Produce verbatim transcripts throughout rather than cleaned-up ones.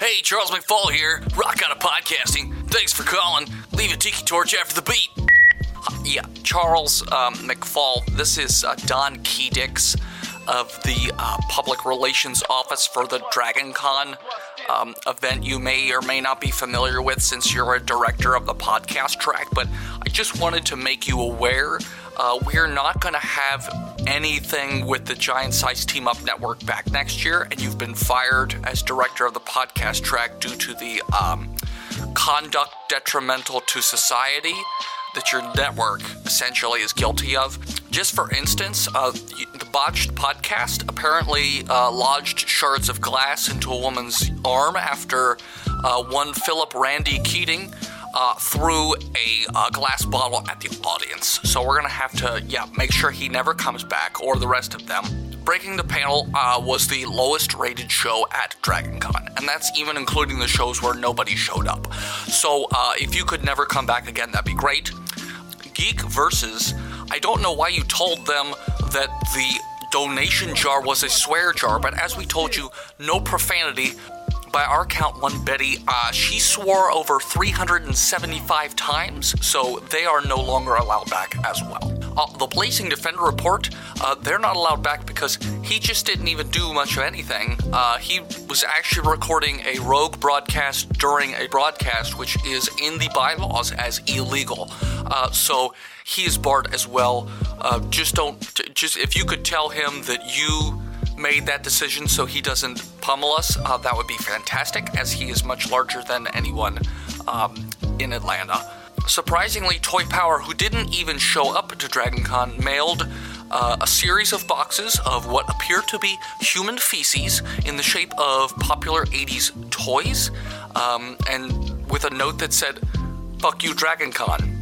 Hey, Charles McFall here, Rock Out of Podcasting. Thanks for calling. Leave a tiki torch after the beat. Uh, yeah, Charles um, McFall, this is uh, Don Keydix of the uh, Public Relations Office for the Dragon Con um, event you may or may not be familiar with since you're a director of the podcast track, but I just wanted to make you aware uh, we're not going to have anything with the Giant Size Team Up Network back next year, and you've been fired as director of the podcast track due to the um, conduct detrimental to society that your network essentially is guilty of. Just for instance, uh, the Botched podcast apparently uh, lodged shards of glass into a woman's arm after uh, one Philip Randy Keating uh, threw a uh, glass bottle at the audience. So we're going to have to, yeah, make sure he never comes back, or the rest of them. Breaking the Panel uh, was the lowest rated show at DragonCon, and that's even including the shows where nobody showed up. So uh, if you could never come back again, that'd be great. Geek Versus, I don't know why you told them that the donation jar was a swear jar, but as we told you, no profanity. By our count, one Betty, uh, she swore over three hundred seventy-five times, so they are no longer allowed back as well. Uh, the Blazing Defender Report, uh, they're not allowed back because he just didn't even do much of anything. Uh, he was actually recording a rogue broadcast during a broadcast, which is in the bylaws as illegal. Uh, so he is barred as well. Uh, just don't, just if you could tell him that you made that decision so he doesn't pummel us, uh, that would be fantastic, as he is much larger than anyone um, in Atlanta. Surprisingly, Toy Power, who didn't even show up to DragonCon, mailed uh, a series of boxes of what appear to be human feces in the shape of popular eighties toys, um, and with a note that said, "Fuck you, DragonCon."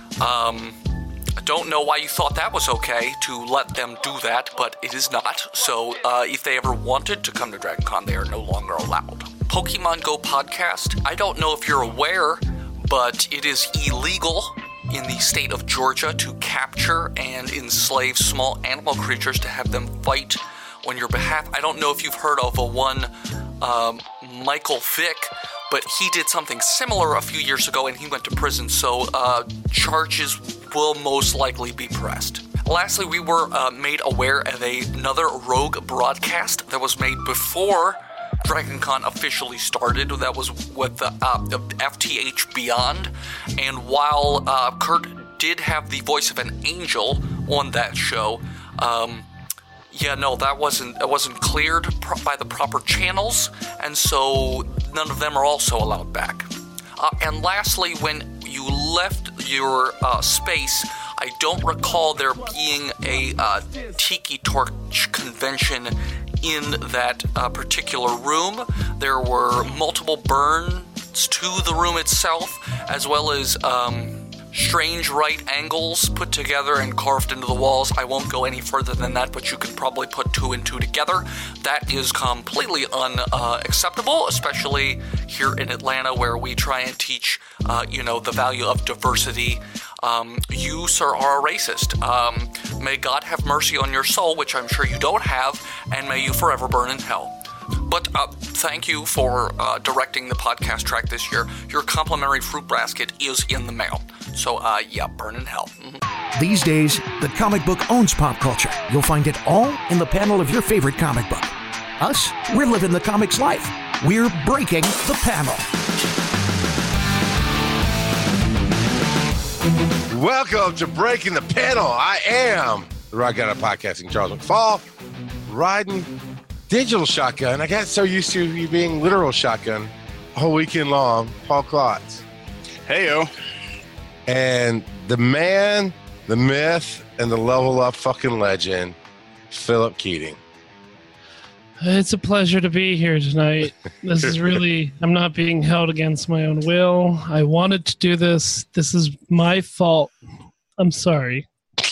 Um... I don't know why you thought that was okay to let them do that, but it is not. So uh, if they ever wanted to come to DragonCon, they are no longer allowed. Pokemon Go podcast, I don't know if you're aware, but it is illegal in the state of Georgia to capture and enslave small animal creatures to have them fight on your behalf. I don't know if you've heard of a one um, Michael Vick, but he did something similar a few years ago and he went to prison, so uh, charges will most likely be pressed. Lastly, we were uh, made aware of a, another rogue broadcast that was made before DragonCon officially started. That was with the uh, F T H Beyond, and while uh, Kurt did have the voice of an angel on that show, um, yeah, no, that wasn't it wasn't cleared pro- by the proper channels, and so none of them are also allowed back. Uh, and lastly, when you left your uh, space, I don't recall there being a uh, Tiki Torch convention in that uh, particular room. There were multiple burns to the room itself, as well as um, strange right angles put together and carved into the walls. I won't go any further than that, but you can probably put two and two together. That is completely unacceptable, uh, especially here in Atlanta, where we try and teach, uh, you know, the value of diversity. Um, you, sir, are a racist. Um, may God have mercy on your soul, which I'm sure you don't have, and may you forever burn in hell. But uh, thank you for uh, directing the podcast track this year. Your complimentary fruit basket is in the mail. So, uh, yeah, burn in hell. Mm-hmm. These days, the comic book owns pop culture. You'll find it all in the panel of your favorite comic book. Us, we're living the comics life. We're breaking the panel. Welcome to Breaking the Panel. I am the Rock Out of Podcasting, Charles McFall, riding digital shotgun. I got so used to you being literal shotgun all weekend long. Paul Klotz. Heyo. And the man, the myth, and the level up fucking legend, Philip Keating. It's a pleasure to be here tonight. This is really, I'm not being held against my own will. I wanted to do this. This is my fault. I'm sorry.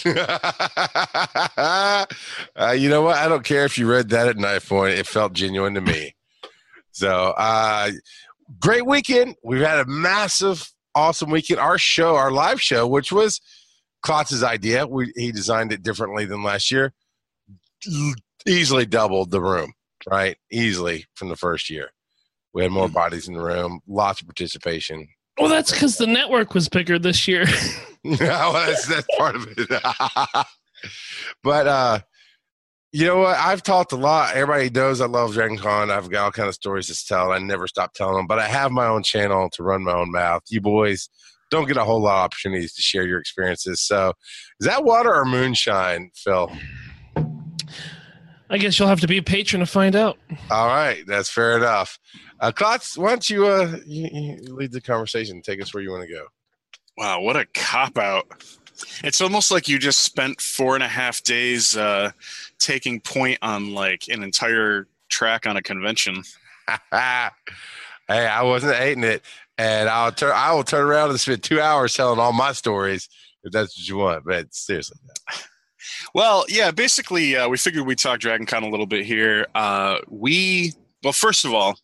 uh, you know what? I don't care if you read that at knife point. It felt genuine to me. So, uh, great weekend. We've had a massive, awesome weekend. Our show, our live show, which was Klotz's idea. We, he designed it differently than last year. Easily doubled the room, right? Easily from the first year. We had more bodies in the room, lots of participation. Well, that's because the network was bigger this year. No, that's, that's part of it. But, uh, you know what? I've talked a lot. Everybody knows I love Dragon Con. I've got all kind of stories to tell. I never stop telling them. But I have my own channel to run my own mouth. You boys don't get a whole lot of opportunities to share your experiences. So is that water or moonshine, Phil? I guess you'll have to be a patron to find out. All right. That's fair enough. Uh, Klotz, why don't you, uh, you, you lead the conversation? Take us where you want to go. Wow, what a cop-out. It's almost like you just spent four and a half days uh, taking point on, like, an entire track on a convention. Hey, I wasn't hating it. And I'll turn. I will turn around and spend two hours telling all my stories if that's what you want. But seriously. Well, yeah, basically, uh, we figured we'd talk Dragon Con a little bit here. Uh, we, well, first of all,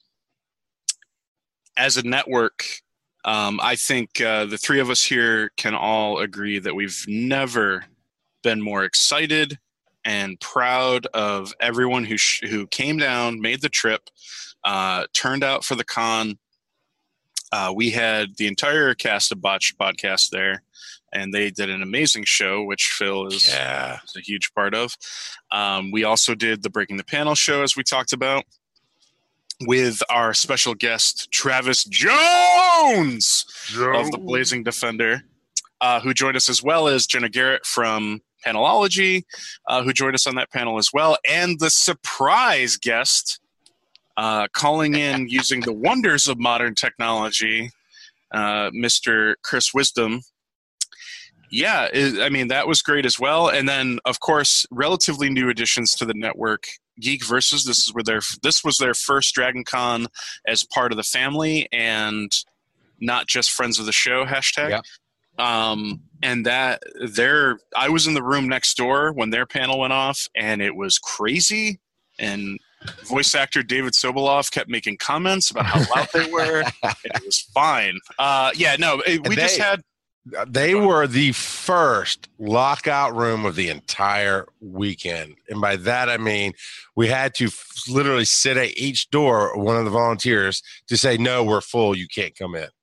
as a network, um, I think uh, the three of us here can all agree that we've never been more excited and proud of everyone who sh- who came down, made the trip, uh, turned out for the con. Uh, we had the entire cast of Botched Podcast there, and they did an amazing show, which Phil is, Yeah. is a huge part of. Um, we also did the Breaking the Panel show, as we talked about, with our special guest, Travis Jones of the Blazing Defender, uh, who joined us, as well as Jenna Garrett from Panelology, uh, who joined us on that panel as well, and the surprise guest, Uh, calling in using the wonders of modern technology, uh, Mister Chris Wisdom. Yeah, it, I mean, that was great as well. And then, of course, relatively new additions to the network, Geek Versus. This is where their this was their first Dragon Con as part of the family, and not just friends of the show hashtag. Yep. Um, and that their I was in the room next door when their panel went off, and it was crazy. And voice actor David Sobolov kept making comments about how loud they were. And it was fine. Uh, yeah, no, it, we they, just had. They were the first lockout room of the entire weekend. And by that, I mean, we had to f- literally sit at each door, one of the volunteers, to say, no, we're full. You can't come in.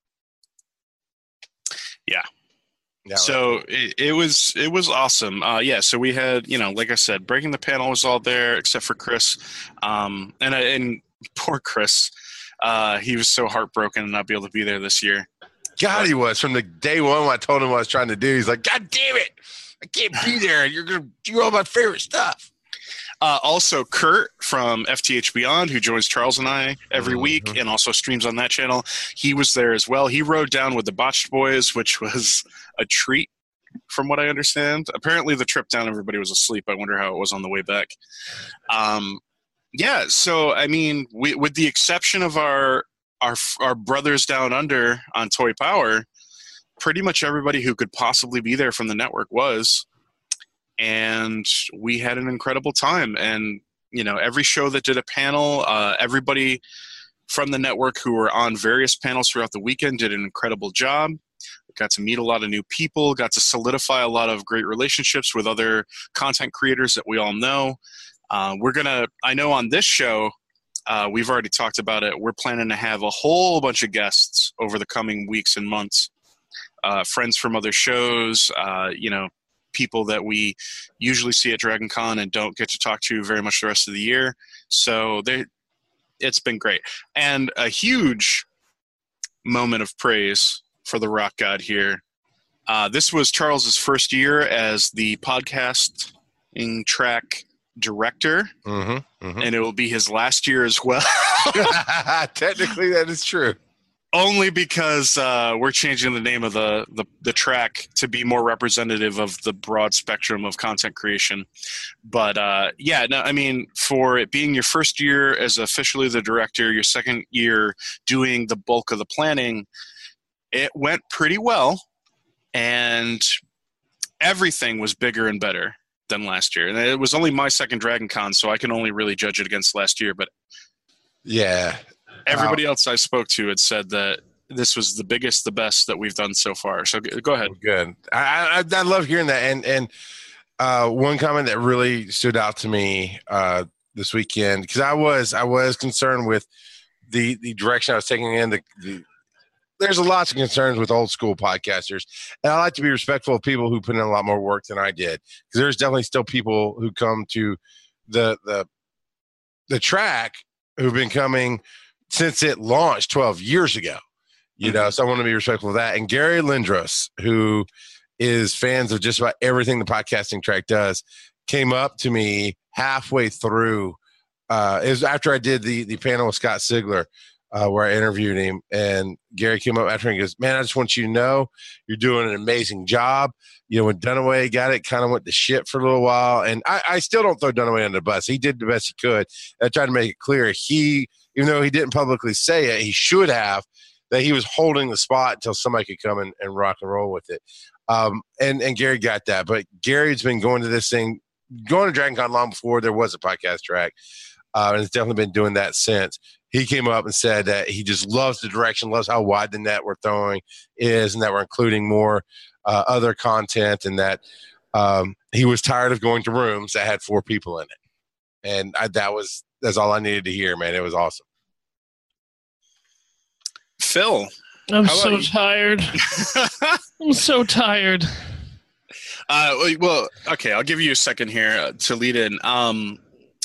Yeah. Yeah, So it, it was it was awesome. Uh, yeah, so we had, you know, like I said, Breaking the Panel was all there except for Chris. Um, and, and poor Chris, uh, he was so heartbroken to not be able to be there this year. God, he was. From the day one when I told him what I was trying to do, he's like, God damn it, I can't be there. You're going to do all my favorite stuff. Uh, also, Kurt from F T H Beyond, who joins Charles and I every Mm-hmm. week and also streams on that channel, he was there as well. He rode down with the Botched Boys, which was a treat from what I understand. Apparently the trip down, everybody was asleep. I wonder how it was on the way back. Um, yeah, so, I mean, we, with the exception of our, our, our brothers down under on Toy Power, pretty much everybody who could possibly be there from the network was. And we had an incredible time. And, you know, every show that did a panel, uh, everybody from the network who were on various panels throughout the weekend did an incredible job. Got to meet a lot of new people, got to solidify a lot of great relationships with other content creators that we all know. Uh, we're going to, I know on this show, uh, we've already talked about it, we're planning to have a whole bunch of guests over the coming weeks and months. Uh, friends from other shows, uh, you know, people that we usually see at Dragon Con and don't get to talk to very much the rest of the year. So they, it's been great. And a huge moment of praise for the Rock God here. Uh, this was Charles's first year as the podcasting track director, Mm-hmm, mm-hmm. and it will be his last year as well. Technically, that is true. Only because uh, we're changing the name of the, the, the track to be more representative of the broad spectrum of content creation. But uh, yeah, no, I mean, for it being your first year as officially the director, your second year doing the bulk of the planning, it went pretty well. And everything was bigger and better than last year. And it was only my second Dragon Con, so I can only really judge it against last year. But Yeah. everybody else I spoke to had said that this was the biggest, the best that we've done so far. So g- go ahead. Good. I, I I love hearing that. And and uh, one comment that really stood out to me uh, this weekend, because I was I was concerned with the the direction I was taking in. The, the there's a lots of concerns with old school podcasters, and I like to be respectful of people who put in a lot more work than I did, because there's definitely still people who come to the the the track who've been coming since it launched twelve years ago. You know, so I want to be respectful of that. And Gary Lindros, who is fans of just about everything the podcasting track does, came up to me halfway through. Uh, it was after I did the the panel with Scott Sigler, uh, where I interviewed him. And Gary came up after and goes, "Man, I just want you to know you're doing an amazing job. You know, when Dunaway got it, kind of went to shit for a little while. And I, I still don't throw Dunaway under the bus. He did the best he could. I tried to make it clear. He, even though he didn't publicly say it, he should have, that he was holding the spot until somebody could come and, and rock and roll with it. Um, and, and Gary got that. But Gary's been going to this thing, going to DragonCon long before there was a podcast track. Uh, and has definitely been doing that since. He came up and said that he just loves the direction, loves how wide the net we're throwing is, and that we're including more uh, other content, and that um, he was tired of going to rooms that had four people in it. And I, that was that's all I needed to hear, man. It was awesome. Phil, I'm so tired. I'm so tired. Uh, well, okay, I'll give you a second here to lead in. Um,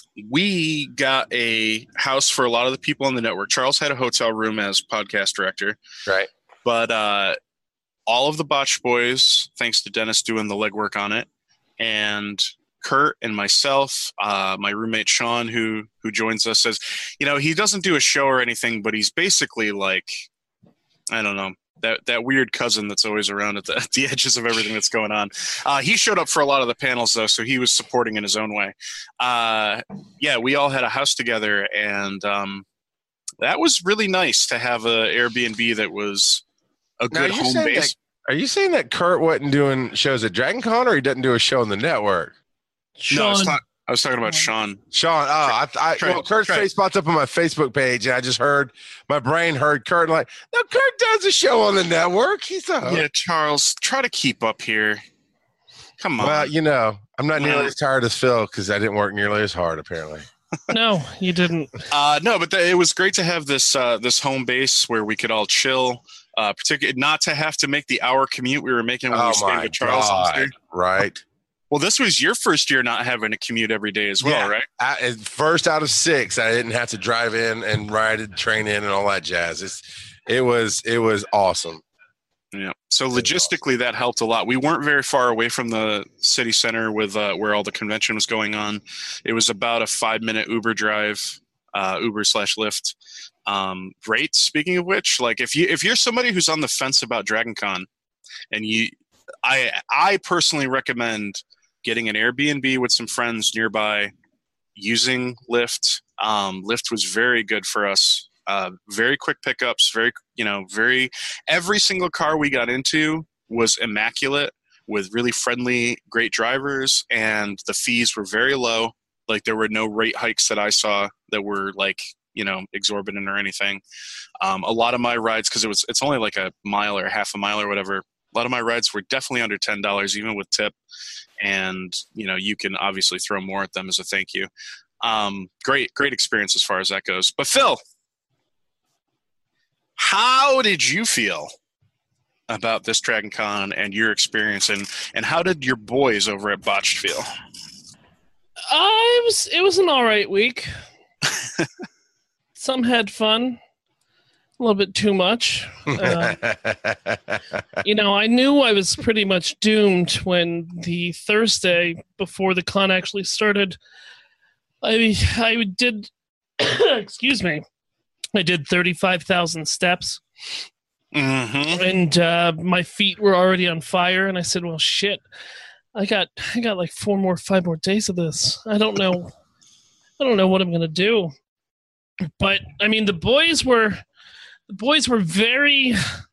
we got a house for a lot of the people on the network. Charles had a hotel room as podcast director. Right. But uh, all of the Botch Boys, thanks to Dennis doing the legwork on it, and Kurt and myself, uh, my roommate Sean, who who joins us, says, you know, he doesn't do a show or anything, but he's basically like, I don't know, that that weird cousin that's always around at the, at the edges of everything that's going on. Uh, he showed up for a lot of the panels, though, so he was supporting in his own way. Uh, yeah, we all had a house together, and um, that was really nice to have an Airbnb that was a good home base. That, are you saying that Kurt wasn't doing shows at DragonCon, or he doesn't do a show on the network? Sean. No, I was, ta- I was talking about Sean. Sean, oh, I, I, Try, well, Kurt's try. face popped up on my Facebook page, and I just heard, my brain heard Kurt, like, no, Kurt does a show on the network. He's a Yeah, Charles, try to keep up here. Come on. Well, you know, I'm not nearly No. as tired as Phil, because I didn't work nearly as hard, apparently. No, you didn't. Uh, no, but the, it was great to have this uh, this home base where we could all chill. Uh, particularly not to have to make the hour commute we were making when Oh, we stayed my with Charles. God. Right. Well, this was your first year not having to commute every day as well, Yeah. right? I, first out of six, I didn't have to drive in and ride and train in and all that jazz. It's, it was it was awesome. Yeah. So logistically, that helped a lot. We weren't very far away from the city center with uh, where all the convention was going on. It was about a five minute Uber drive, uh, Uber slash Lyft. Um, great. Speaking of which, like if you if you're somebody who's on the fence about DragonCon, and you, I I personally recommend getting an Airbnb with some friends nearby, using Lyft. Um, Lyft was very good for us. Uh, very quick pickups. Very you know very every single car we got into was immaculate with really friendly, great drivers, and the fees were very low. Like there were no rate hikes that I saw that were like, you know, exorbitant or anything. Um, a lot of my rides, because it was, it's only like a mile or half a mile or whatever. A lot of my rides were definitely under ten dollars, even with tip. And, you know, you can obviously throw more at them as a thank you. Um, great, great experience as far as that goes. But Phil, how did you feel about this DragonCon and your experience, and, and how did your boys over at Botched feel? Uh, it was it was an all right week. Some had fun, a little bit too much. Uh, you know, I knew I was pretty much doomed when the Thursday before the con actually started. I I did, excuse me, I did thirty-five thousand steps. Mm-hmm. And uh, my feet were already on fire, and I said, "Well, shit, I got I got like four more, five more days of this. I don't know, I don't know what I'm gonna do." But I mean, the boys were the boys were very,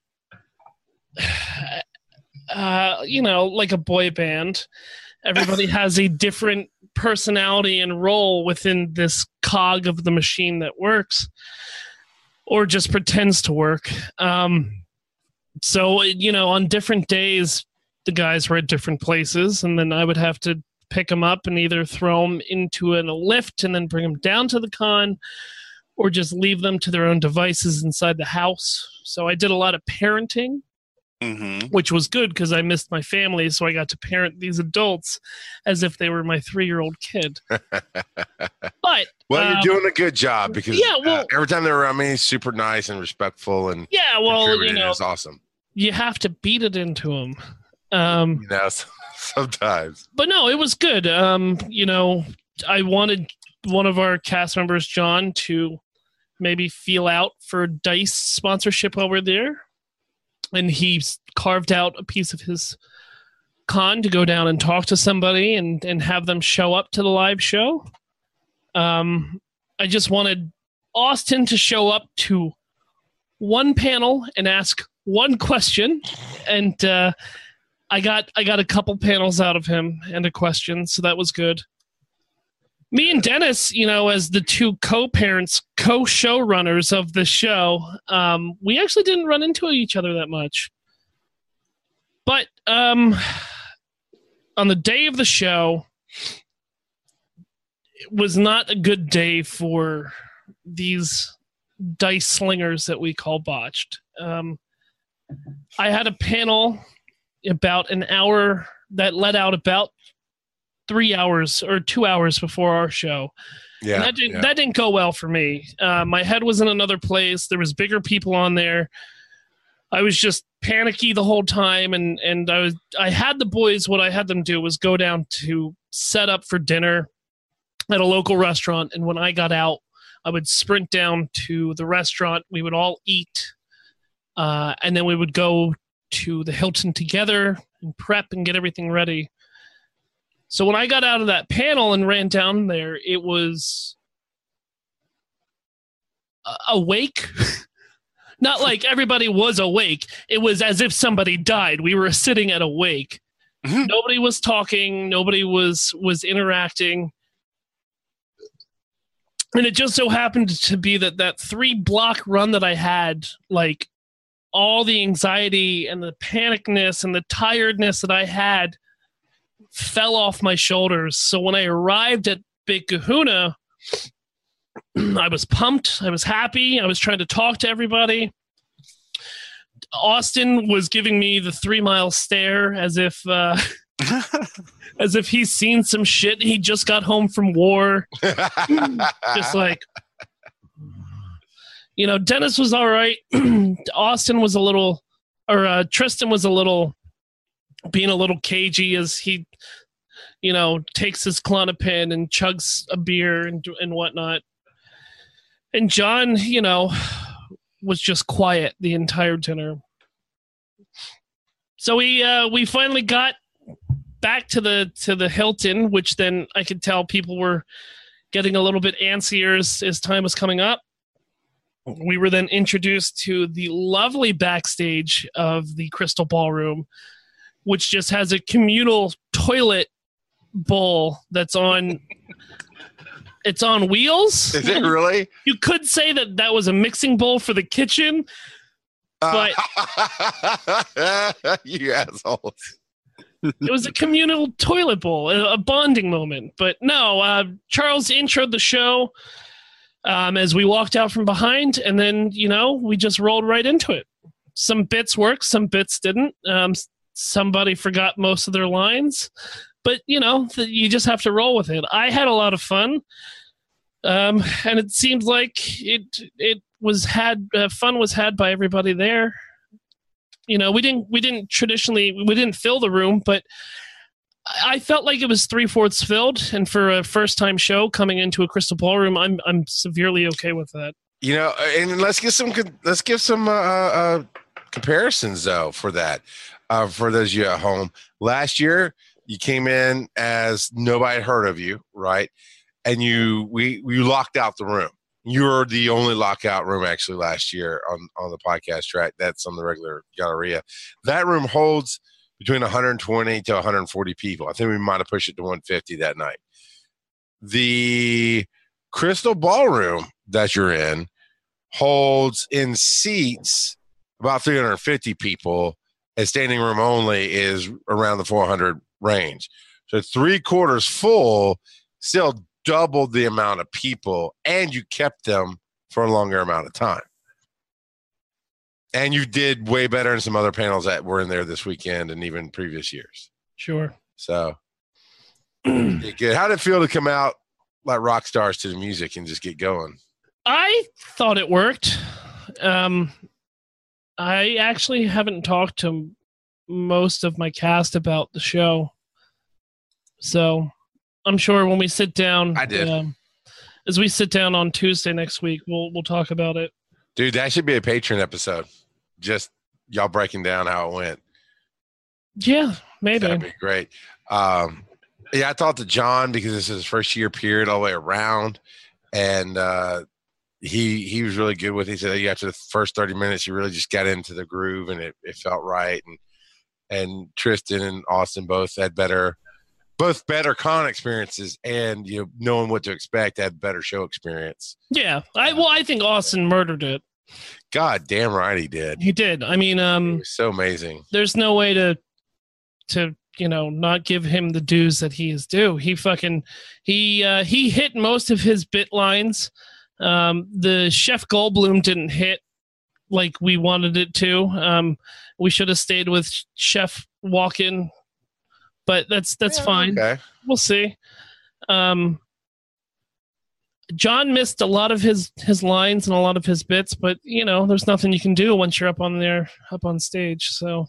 uh, you know, like a boy band. Everybody has a different personality and role within this cog of the machine that works, or just pretends to work. Um, so, you know, on different days, the guys were at different places, and then I would have to pick them up and either throw them into an, a lift and then bring them down to the con, or just leave them to their own devices inside the house. So I did a lot of parenting, Mm-hmm. which was good because I missed my family, so I got to parent these adults as if they were my three-year-old kid. But well, um, you're doing a good job because yeah, well, uh, every time they're around me, super nice and respectful and yeah, well, you contributing. know, It's awesome. you have to beat it into them. Um, You know, sometimes. but no, it was good. Um, you know, I wanted one of our cast members, John, to maybe feel out for Dice sponsorship while we're there. And he carved out a piece of his con to go down and talk to somebody and, and have them show up to the live show. Um, I just wanted Austin to show up to one panel and ask one question. And uh, I got I got a couple panels out of him and a question, so that was good. Me and Dennis, you know, as the two co-parents, co-showrunners of the show, um, we actually didn't run into each other that much. But um, on the day of the show, it was not a good day for these dice slingers that we call botched. Um, I had a panel about an hour that let out about three hours or two hours before our show. Yeah, And that didn't yeah. that didn't go well for me. Uh, my head was in another place. There was bigger people on there. I was just panicky the whole time, and and I was I had the boys. What I had them do was go down to set up for dinner at a local restaurant. And when I got out, I would sprint down to the restaurant. We would all eat, uh, and then we would go to the Hilton together and prep and get everything ready. So when I got out of that panel and ran down there, it was uh, awake. Not like everybody was awake. It was as if somebody died. We were sitting at a wake. Mhm. Nobody was talking. Nobody was was interacting. And it just so happened to be that that three block run that I had, like all the anxiety and the panicness and the tiredness that I had fell off my shoulders. So when I arrived at Big Kahuna, I was pumped. I was happy. I was trying to talk to everybody. Austin was giving me the three mile stare as if uh, as if he's seen some shit. He just got home from war. Just like, you know, Dennis was all right. Austin was a little, or uh, Tristan was a little, being a little cagey as he, you know, takes his Klonopin and chugs a beer and and whatnot. And John, you know, was just quiet the entire dinner. So we uh, we finally got back to the to the Hilton, which then I could tell people were getting a little bit antsier as, as time was coming up. We were then introduced to the lovely backstage of the Crystal Ballroom, which just has a communal toilet bowl that's on it's on wheels. Is it really? You could say that that was a mixing bowl for the kitchen, but Uh, you assholes. it was a communal toilet bowl, a a bonding moment. But no, uh, Charles introed the show um, as we walked out from behind, and then, you know, we just rolled right into it. Some bits worked, some bits didn't. Um, somebody forgot most of their lines, but, you know, th- you just have to roll with it. I had a lot of fun, um, and it seemed like it it was had uh, fun was had by everybody there. You know, we didn't we didn't traditionally we didn't fill the room, but I felt like it was three fourths filled. And for a first time show coming into a Crystal Ballroom, I'm I'm severely okay with that. You know, and let's get some let's give some uh, uh, comparisons though for that. Uh, for those of you at home, last year you came in as nobody had heard of you, right? And you we we locked out the room. You were the only lockout room actually last year on, on the podcast track. That's on the regular Galleria. That room holds between one hundred twenty to one hundred forty people. I think we might have pushed it to one hundred fifty that night. The Crystal Ballroom that you're in holds in seats about three hundred fifty people, and standing room only is around the four hundred range. So three quarters full, still doubled the amount of people, and you kept them for a longer amount of time. And you did way better in some other panels that were in there this weekend and even previous years. Sure. So good. How did it feel to come out like rock stars to the music and just get going? I thought it worked. Um, I actually haven't talked to most of my cast about the show. So I'm sure when we sit down, I did. Um, as we sit down on Tuesday next week, we'll we'll talk about it. Dude, that should be a Patreon episode. Just y'all breaking down how it went. Yeah, maybe. That'd be great. Um, yeah, I talked to John because this is his first year period all the way around. And uh, he he was really good with it. He said that after the first thirty minutes, you really just got into the groove and it, it felt right. And and Tristan and Austin both had better both better con experiences and, you know, knowing what to expect, had better show experience. Yeah. I well, I think Austin murdered it. God damn right he did. He did. I mean, um, it was so amazing. There's no way to to you know not give him the dues that he is due. He fucking he uh, he hit most of his bit lines. Um, the Chef Goldblum didn't hit like we wanted it to. Um, we should have stayed with Chef Walken, but that's that's yeah, fine. Okay. We'll see. Um, John missed a lot of his, his lines and a lot of his bits, but you know, there's nothing you can do once you're up on there, up on stage. So,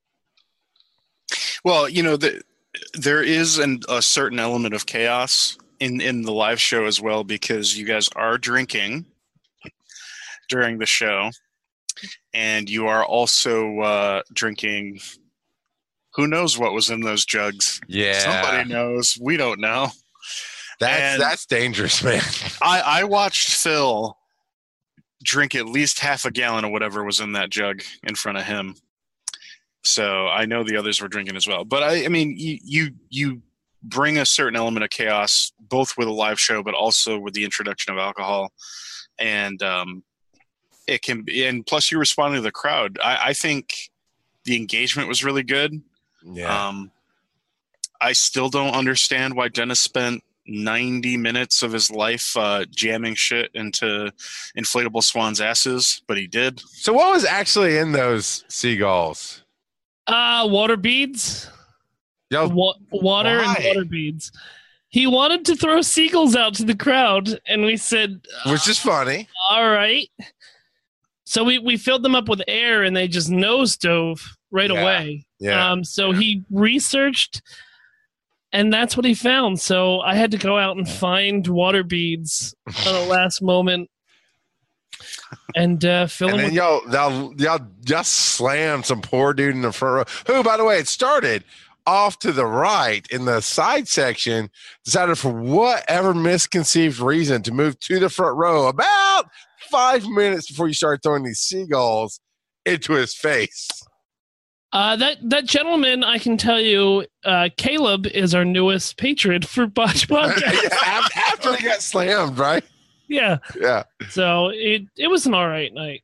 well, you know, the, there is an, a certain element of chaos in, in the live show as well, because you guys are drinking during the show, and you are also uh, drinking. Who knows what was in those jugs? Yeah, somebody knows. We don't know. That's and that's dangerous, man. I, I watched Phil drink at least half a gallon of whatever was in that jug in front of him. So I know the others were drinking as well. But I, I mean, you, you you bring a certain element of chaos, both with a live show, but also with the introduction of alcohol. And um, it can be, and plus you responded to the crowd. I, I think the engagement was really good. Yeah. Um, I still don't understand why Dennis spent ninety minutes of his life uh, jamming shit into inflatable swans' asses, but he did. So what was actually in those seagulls? uh, water beads, Yo, Wa- water why? and water beads. He wanted to throw seagulls out to the crowd, and we said, which is funny. all right. So we, we filled them up with air, and they just nose dove right Yeah. away. Yeah. Um, so he researched, and that's what he found. So I had to go out and find water beads on the last moment and uh, fill And them then with. y'all, y'all, y'all just slammed some poor dude in the front row. Who, by the way, it started off to the right in the side section, decided for whatever misconceived reason to move to the front row about five minutes before you started throwing these seagulls into his face. Uh, that that gentleman, I can tell you, uh, Caleb is our newest patron for Botch Podcast. After after he got slammed, right? Yeah. Yeah. So it it was an all right night.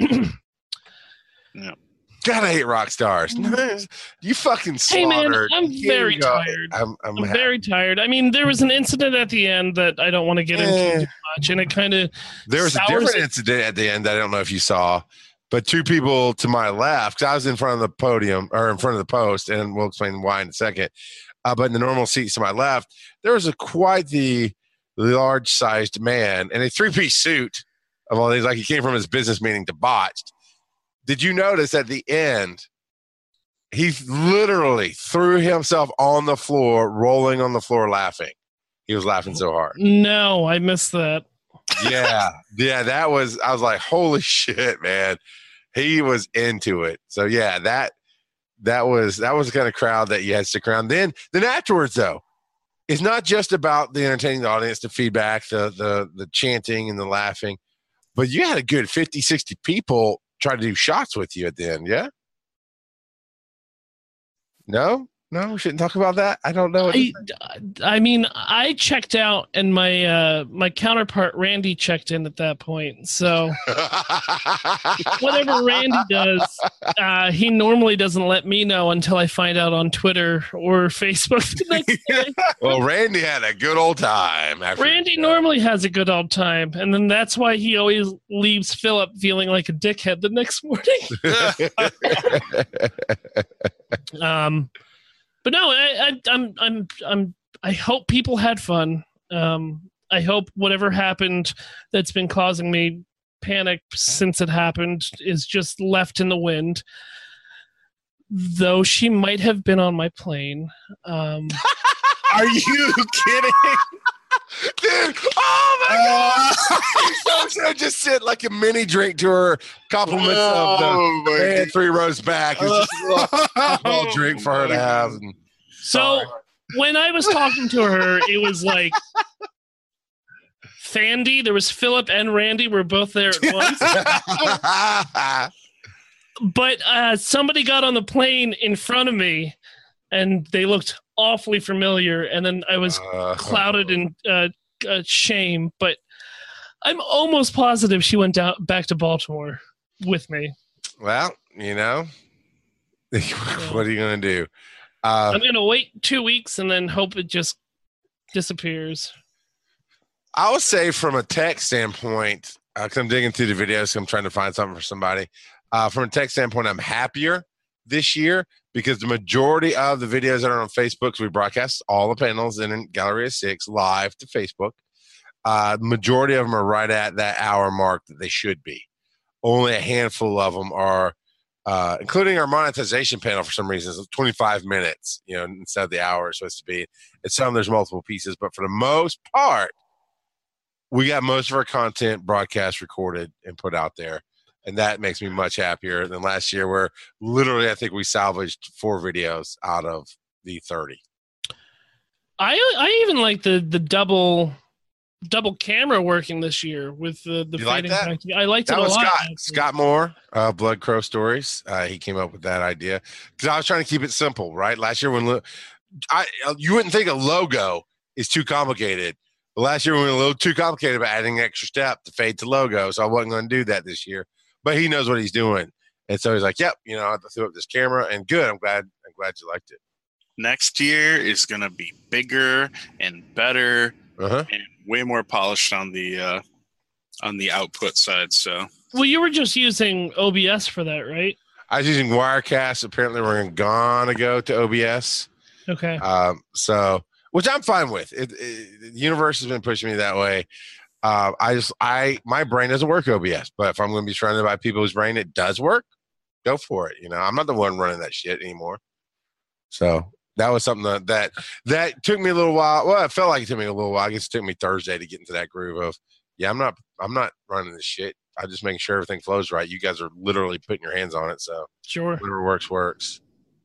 Yeah. God, I hate rock stars. You fucking Hey man, slaughtered. I'm You very go- tired. I'm, I'm, I'm happy. very tired. I mean, there was an incident at the end that I don't want to get Eh. into too much, and it kind of There was a sours different it. incident at the end. I don't know if you saw, but two people to my left, because I was in front of the podium or in front of the post, and we'll explain why in a second. Uh, but in the normal seats to my left, there was a quite the large-sized man in a three-piece suit of all these, like he came from his business meeting to Botched. Did you notice at the end, he literally threw himself on the floor, rolling on the floor, laughing. He was laughing so hard. No, I missed that. Yeah, yeah, that was. I was like, holy shit, man. He was into it. So yeah, that that was that was the kind of crowd that you had to stick around. Then then afterwards though, it's not just about the entertaining the audience, the feedback, the the the chanting and the laughing, but you had a good fifty, sixty people try to do shots with you at the end. Yeah. No, No, we shouldn't talk about that. I don't know. What I, I mean, I checked out, and my uh, my counterpart Randy checked in at that point. So whatever Randy does, uh, he normally doesn't let me know until I find out on Twitter or Facebook the next day. Well, Randy had a good old time. After Randy normally has a good old time, and then that's why he always leaves Philip feeling like a dickhead the next morning. um. But no, I, I, I'm, I'm, I'm. I hope people had fun. Um, I hope whatever happened that's been causing me panic since it happened is just left in the wind. Though she might have been on my plane. Um, Are you kidding? Dude, oh my god! So should just sit like a mini drink to her compliments Oh, of the my man God. three rows back. It's just a little, a little drink for her to have. And, so when I was talking to her, it was like Fandy. There was Philip and Randy were both there at once. But uh, somebody got on the plane in front of me, and they looked awfully familiar. And then I was uh, clouded in uh, uh, shame. But I'm almost positive she went down back to Baltimore with me. Well, you know, what are you gonna do? Uh, I'm going to wait two weeks and then hope it just disappears. I would say from a tech standpoint, because I'm digging through the videos, I'm trying to find something for somebody. Uh, from a tech standpoint, I'm happier this year because the majority of the videos that are on Facebook, so we broadcast all the panels in Galleria six live to Facebook. Uh, the majority of them are right at that hour mark that they should be. Only a handful of them are, uh, including our monetization panel for some reason, it's twenty-five minutes, you know, instead of the hour it's supposed to be. It's some there's multiple pieces, but for the most part, we got most of our content broadcast recorded and put out there. And that makes me much happier than last year where literally I think we salvaged four videos out of the thirty. I I even like the the double double camera working this year with the the You like fading that? back to- I liked That it a was lot. Scott. actually. Scott Moore, uh, Blood Crow Stories. Uh, he came up with that idea because I was trying to keep it simple, right? Last year when lo- I you wouldn't think a logo is too complicated. But last year we were a little too complicated about adding an extra step to fade to logo, so I wasn't going to do that this year. But he knows what he's doing, and so he's like, "Yep, you know, I threw up this camera, and good. I'm glad. I'm glad you liked it." Next year is going to be bigger and better Uh-huh. and way more polished on the uh, on the output side. So Well, you were just using O B S for that, right? I was using Wirecast. Apparently, we're gonna go to O B S. Okay. Um, so, which I'm fine with. It, it, the universe has been pushing me that way. Uh, I just, I, my brain doesn't work O B S, but if I'm going to be surrounded by people whose brain it does work, go for it. You know, I'm not the one running that shit anymore. So that was something that, that, that took me a little while. Well, it felt like it took me a little while. I guess it took me Thursday to get into that groove of, yeah, I'm not, I'm not running this shit. I'm just making sure everything flows right. You guys are literally putting your hands on it. So Sure. whatever works, works.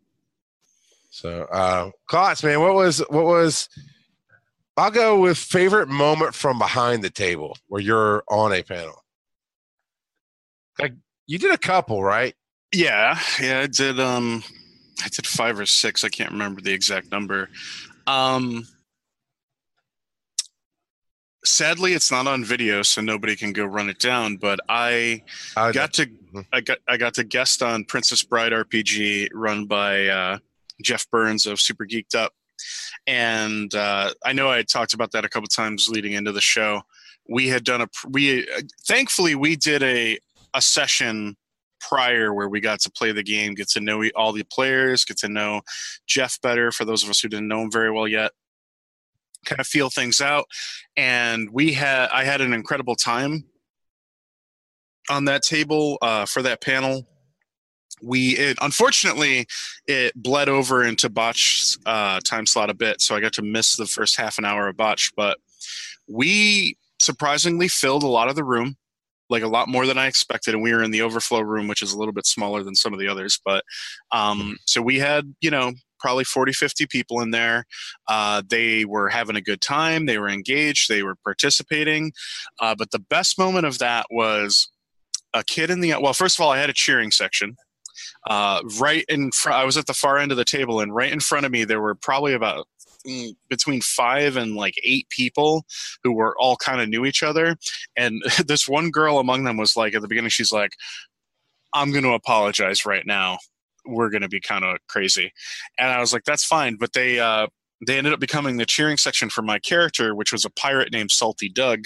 So, uh, Klotz, man, what was, what was, I'll go with favorite moment from behind the table where you're on a panel. Like you did a couple, right? yeah, yeah, I did. Um, I did five or six. I can't remember the exact number. Um, sadly, it's not on video, so nobody can go run it down. But I I got to, Mhm. I got, I got to guest on Princess Bride R P G, run by uh, Jeff Burns of Super Geeked Up. And uh, I know I had talked about that a couple times leading into the show. We had done a we thankfully we did a a session prior where we got to play the game, get to know all the players, get to know Jeff better for those of us who didn't know him very well yet, kind of feel things out. And we had I had an incredible time on that table uh, for that panel. We it, unfortunately it bled over into Botch's uh, time slot a bit, so I got to miss the first half an hour of Botch. But we surprisingly filled a lot of the room, like a lot more than I expected, and we were in the overflow room, which is a little bit smaller than some of the others. But um, so we had, you know, probably forty, fifty people in there. Uh, they were having a good time. They were engaged. They were participating. Uh, but the best moment of that was a kid in the well. First of all, I had a cheering section. Uh, right in front, I was at the far end of the table, and right in front of me, there were probably about mm, between five and like eight people who were all kind of knew each other. And this one girl among them was like, at the beginning, she's like, I'm going to apologize right now. We're going to be kind of crazy. And I was like, that's fine. But they, uh, they ended up becoming the cheering section for my character, which was a pirate named Salty Doug.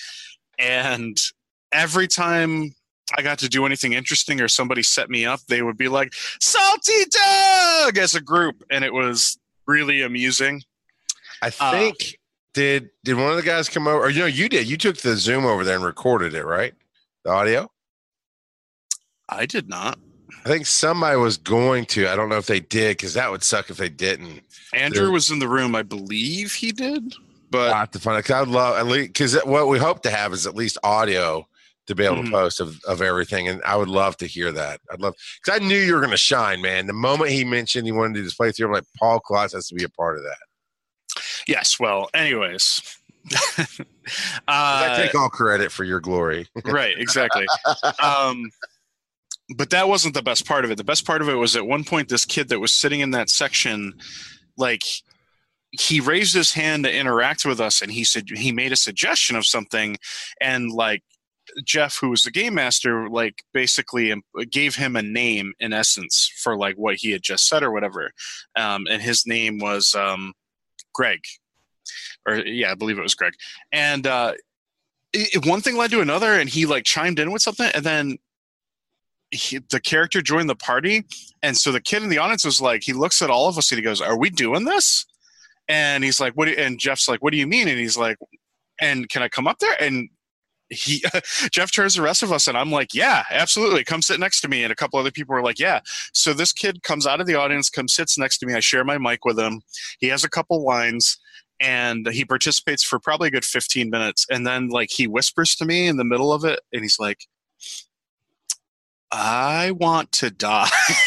And every time I got to do anything interesting or somebody set me up, they would be like, Salty Doug, as a group. And it was really amusing. I think, uh, did did one of the guys come over? Or, you know, you did. You took the Zoom over there and recorded it, right? The audio? I did not. I think somebody was going to. I don't know if they did, because that would suck if they didn't. Andrew They're, was in the room. I believe he did. But I have to find out. Cause I would love, at least, because what we hope to have is at least audio to be able mm-hmm. to post of, of everything. And I would love to hear that. I'd love, because I knew you were going to shine, man. The moment he mentioned he wanted to display through, I'm like, Paul Klotz has to be a part of that. Yes. Well, anyways. uh, I take all credit for your glory. Right. Exactly. um, but that wasn't the best part of it. The best part of it was at one point, this kid that was sitting in that section, like, he raised his hand to interact with us, and he said he made a suggestion of something, and like Jeff, who was the game master, like basically gave him a name in essence for like what he had just said or whatever. Um, and his name was um, Greg, or yeah, I believe it was Greg. And uh, it, one thing led to another, and he like chimed in with something, and then he, the character joined the party. And so the kid in the audience was like, he looks at all of us and he goes, "Are we doing this?" And he's like, "What?" Do you, and Jeff's like, "What do you mean?" And he's like, "And can I come up there?" And he, Jeff turns to the rest of us, and I'm like, "Yeah, absolutely. Come sit next to me." And a couple other people were like, "Yeah." So this kid comes out of the audience, comes sits next to me. I share my mic with him. He has a couple lines, and he participates for probably a good fifteen minutes. And then like he whispers to me in the middle of it, and he's like, "I want to die."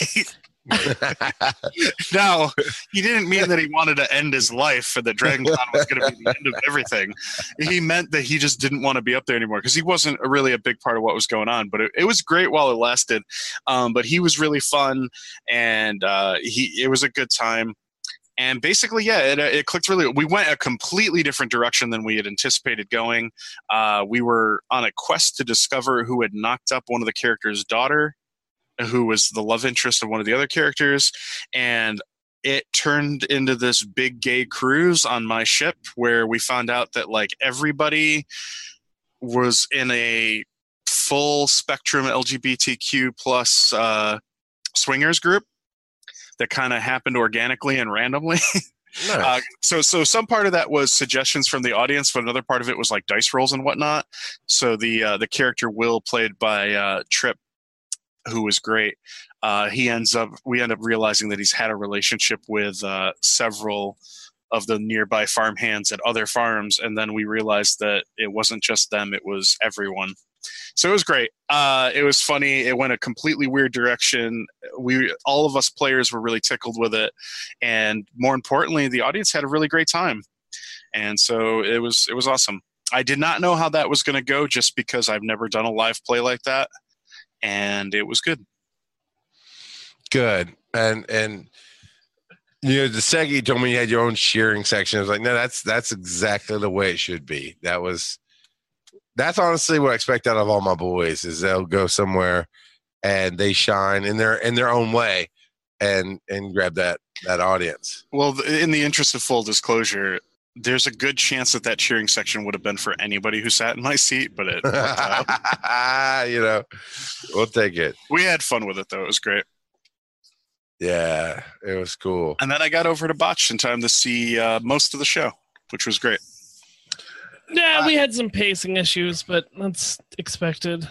No, he didn't mean that he wanted to end his life and that Dragon Con was going to be the end of everything. He meant that he just didn't want to be up there anymore, because he wasn't really a big part of what was going on. But it, it was great while it lasted. Um, but he was really fun, and uh, he it was a good time. And basically, yeah, it, it clicked really. We went a completely different direction than we had anticipated going. Uh, we were on a quest to discover who had knocked up one of the characters' daughter, who was the love interest of one of the other characters. And it turned into this big gay cruise on my ship, where we found out that like everybody was in a full spectrum L G B T Q plus uh, swingers group that kind of happened organically and randomly. Nice. Uh, so, so some part of that was suggestions from the audience, but another part of it was like dice rolls and whatnot. So the uh, the character Will, played by uh, Tripp, who was great. Uh, he ends up, we end up realizing that he's had a relationship with uh, several of the nearby farm hands at other farms. And then we realized that it wasn't just them, it was everyone. So it was great. Uh, it was funny. It went a completely weird direction. We, all of us players were really tickled with it. And more importantly, the audience had a really great time. And so it was, it was awesome. I did not know how that was going to go, just because I've never done a live play like that. And it was good. Good. And, and, you know, the second you told me you had your own cheering section, I was like, no, that's, that's exactly the way it should be. That was, that's honestly what I expect out of all my boys, is they'll go somewhere and they shine in their, in their own way, and, and grab that, that audience. Well, in the interest of full disclosure, there's a good chance that that cheering section would have been for anybody who sat in my seat, but it worked out. You know, we'll take it. We had fun with it, though. It was great. Yeah, it was cool. And then I got over to Botched in time to see uh, most of the show, which was great. Yeah, uh, we had some pacing issues, but that's expected.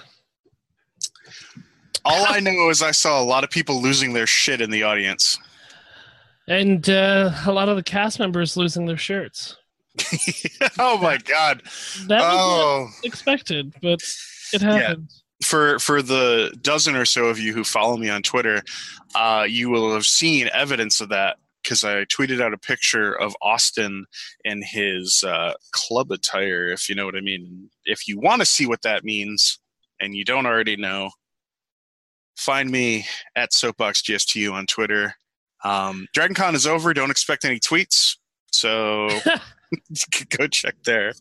All I know is I saw a lot of people losing their shit in the audience. And uh, a lot of the cast members losing their shirts. Oh my God. That oh. was expected, but it happened. Yeah. For for the dozen or so of you who follow me on Twitter, uh, you will have seen evidence of that, because I tweeted out a picture of Austin in his uh, club attire, if you know what I mean. If you want to see what that means and you don't already know, find me at Soapbox G S T U on Twitter. Um, DragonCon is over. Don't expect any tweets. So go check there.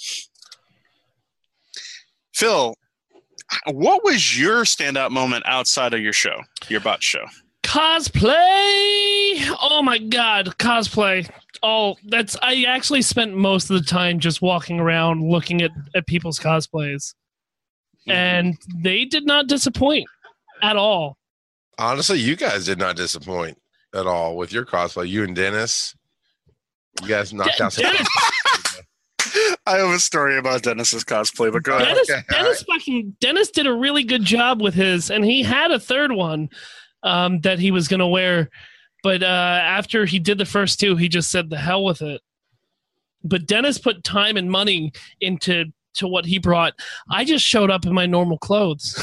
Phil, what was your standout moment outside of your show, your bot show? Cosplay! Oh my god, cosplay. Oh, that's I actually spent most of the time just walking around looking at, at people's cosplays. And they did not disappoint at all. Honestly, you guys did not disappoint at all with your cosplay. You and Dennis. You guys knocked De- out some Dennis- I have a story about Dennis's cosplay, but go ahead. Dennis, Okay, Dennis fucking Dennis did a really good job with his, and he had a third one um, that he was gonna wear, but uh, after he did the first two, he just said the hell with it. But Dennis put time and money into to what he brought. I just showed up in my normal clothes.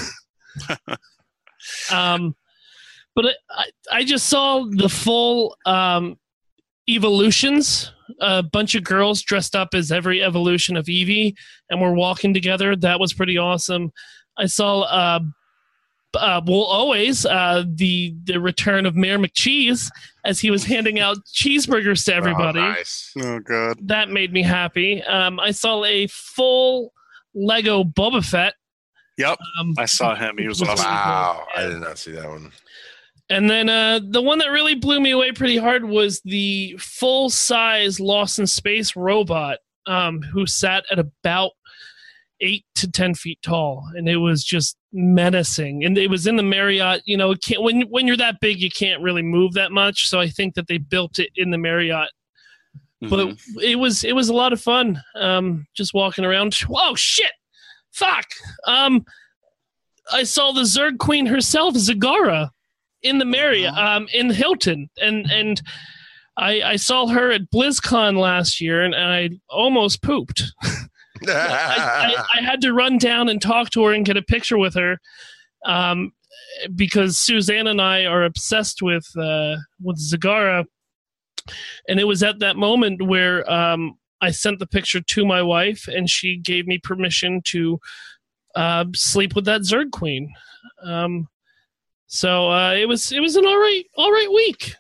um, but I, I just saw the full um, evolutions. A bunch of girls dressed up as every evolution of Eevee, and we're walking together. That was pretty awesome. I saw, uh, uh, well, always uh, the the return of Mayor McCheese as he was handing out cheeseburgers to everybody. Oh, nice. Oh, God. That made me happy. Um, I saw a full Lego Boba Fett. Yep. Um, I saw him. He was awesome. Wow. I did not see that one. And then uh, the one that really blew me away pretty hard was the full-size Lost in Space robot um, who sat at about eight to ten feet tall, and it was just menacing. And it was in the Marriott. You know, it can't, when when you're that big, you can't really move that much. So I think that they built it in the Marriott. Mhm. But it was it was a lot of fun, um, just walking around. Whoa, shit! Fuck! Um, I saw the Zerg Queen herself, Zagara, in the Marriott, um, in Hilton, and and I, I saw her at BlizzCon last year, and I almost pooped. I, I, I had to run down and talk to her and get a picture with her, um, because Suzanne and I are obsessed with uh, with Zagara, and it was at that moment where um, I sent the picture to my wife, and she gave me permission to uh, sleep with that Zerg Queen. Um, So uh, it was it was an all right all right week.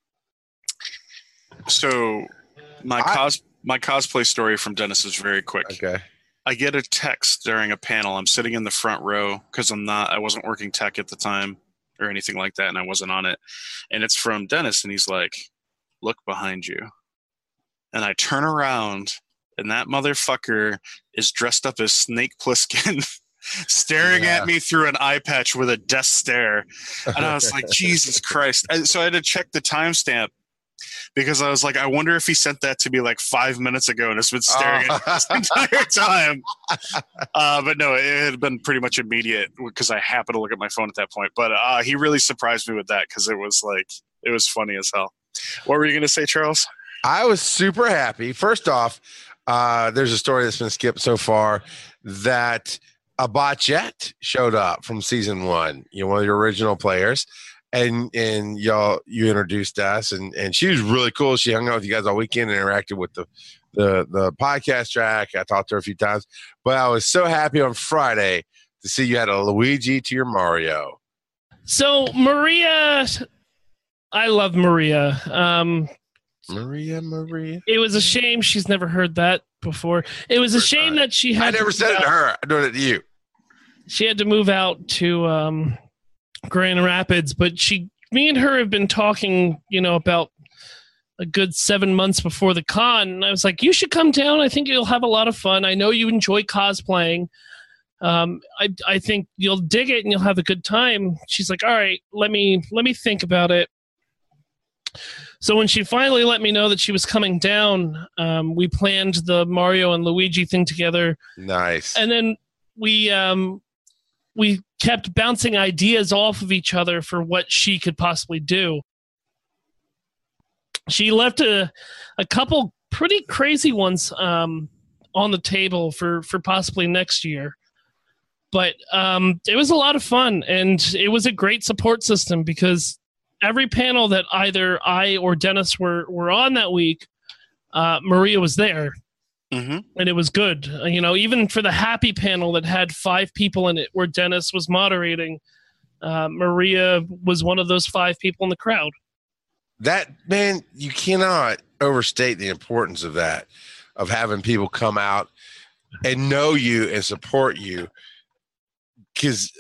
So my I- cos my cosplay story from Dennis is very quick. Okay. I get a text during a panel. I'm sitting in the front row because I'm not I wasn't working tech at the time or anything like that, and I wasn't on it. And it's from Dennis, and he's like, "Look behind you." And I turn around, and that motherfucker is dressed up as Snake Plissken. Staring Yeah. at me through an eye patch with a death stare. And I was like, Jesus Christ. And so I had to check the timestamp because I was like, I wonder if he sent that to me like five minutes ago and has been staring Oh. at me this entire time. Uh, but no, it had been pretty much immediate because I happened to look at my phone at that point. But uh, he really surprised me with that because it was like, it was funny as hell. What were you going to say, Charles? I was super happy. First off, uh, there's a story that's been skipped so far that a botjet showed up from season one, you know, one of the original players, and and y'all you introduced us, and and she was really cool. She hung out with you guys all weekend and interacted with the the the podcast track. I talked to her a few times, but I was so happy on Friday to see you had a Luigi to your Mario. So Maria, I love Maria. Um, Maria, Maria. it was a shame she's never heard that before. It was a First shame time. that she had I never to said move it to out- her. I'm doing it to you. She had to move out to um, Grand Rapids, but she, me and her have been talking, you know, about a good seven months before the con. And I was like, you should come down. I think you'll have a lot of fun. I know you enjoy cosplaying. Um, I I think you'll dig it and you'll have a good time. She's like, all right, let me let me think about it. So when she finally let me know that she was coming down, um, we planned the Mario and Luigi thing together, Nice. and then we um, we kept bouncing ideas off of each other for what she could possibly do. She left a a couple pretty crazy ones um, on the table for for possibly next year. But um, it was a lot of fun, and it was a great support system because every panel that either I or Dennis were, were on that week, uh, Maria was there, Mm-hmm. and it was good. Uh, you know, even for the happy panel that had five people in it, where Dennis was moderating, Uh, Maria was one of those five people in the crowd. That, man, you cannot overstate the importance of that, of having people come out and know you and support you. Because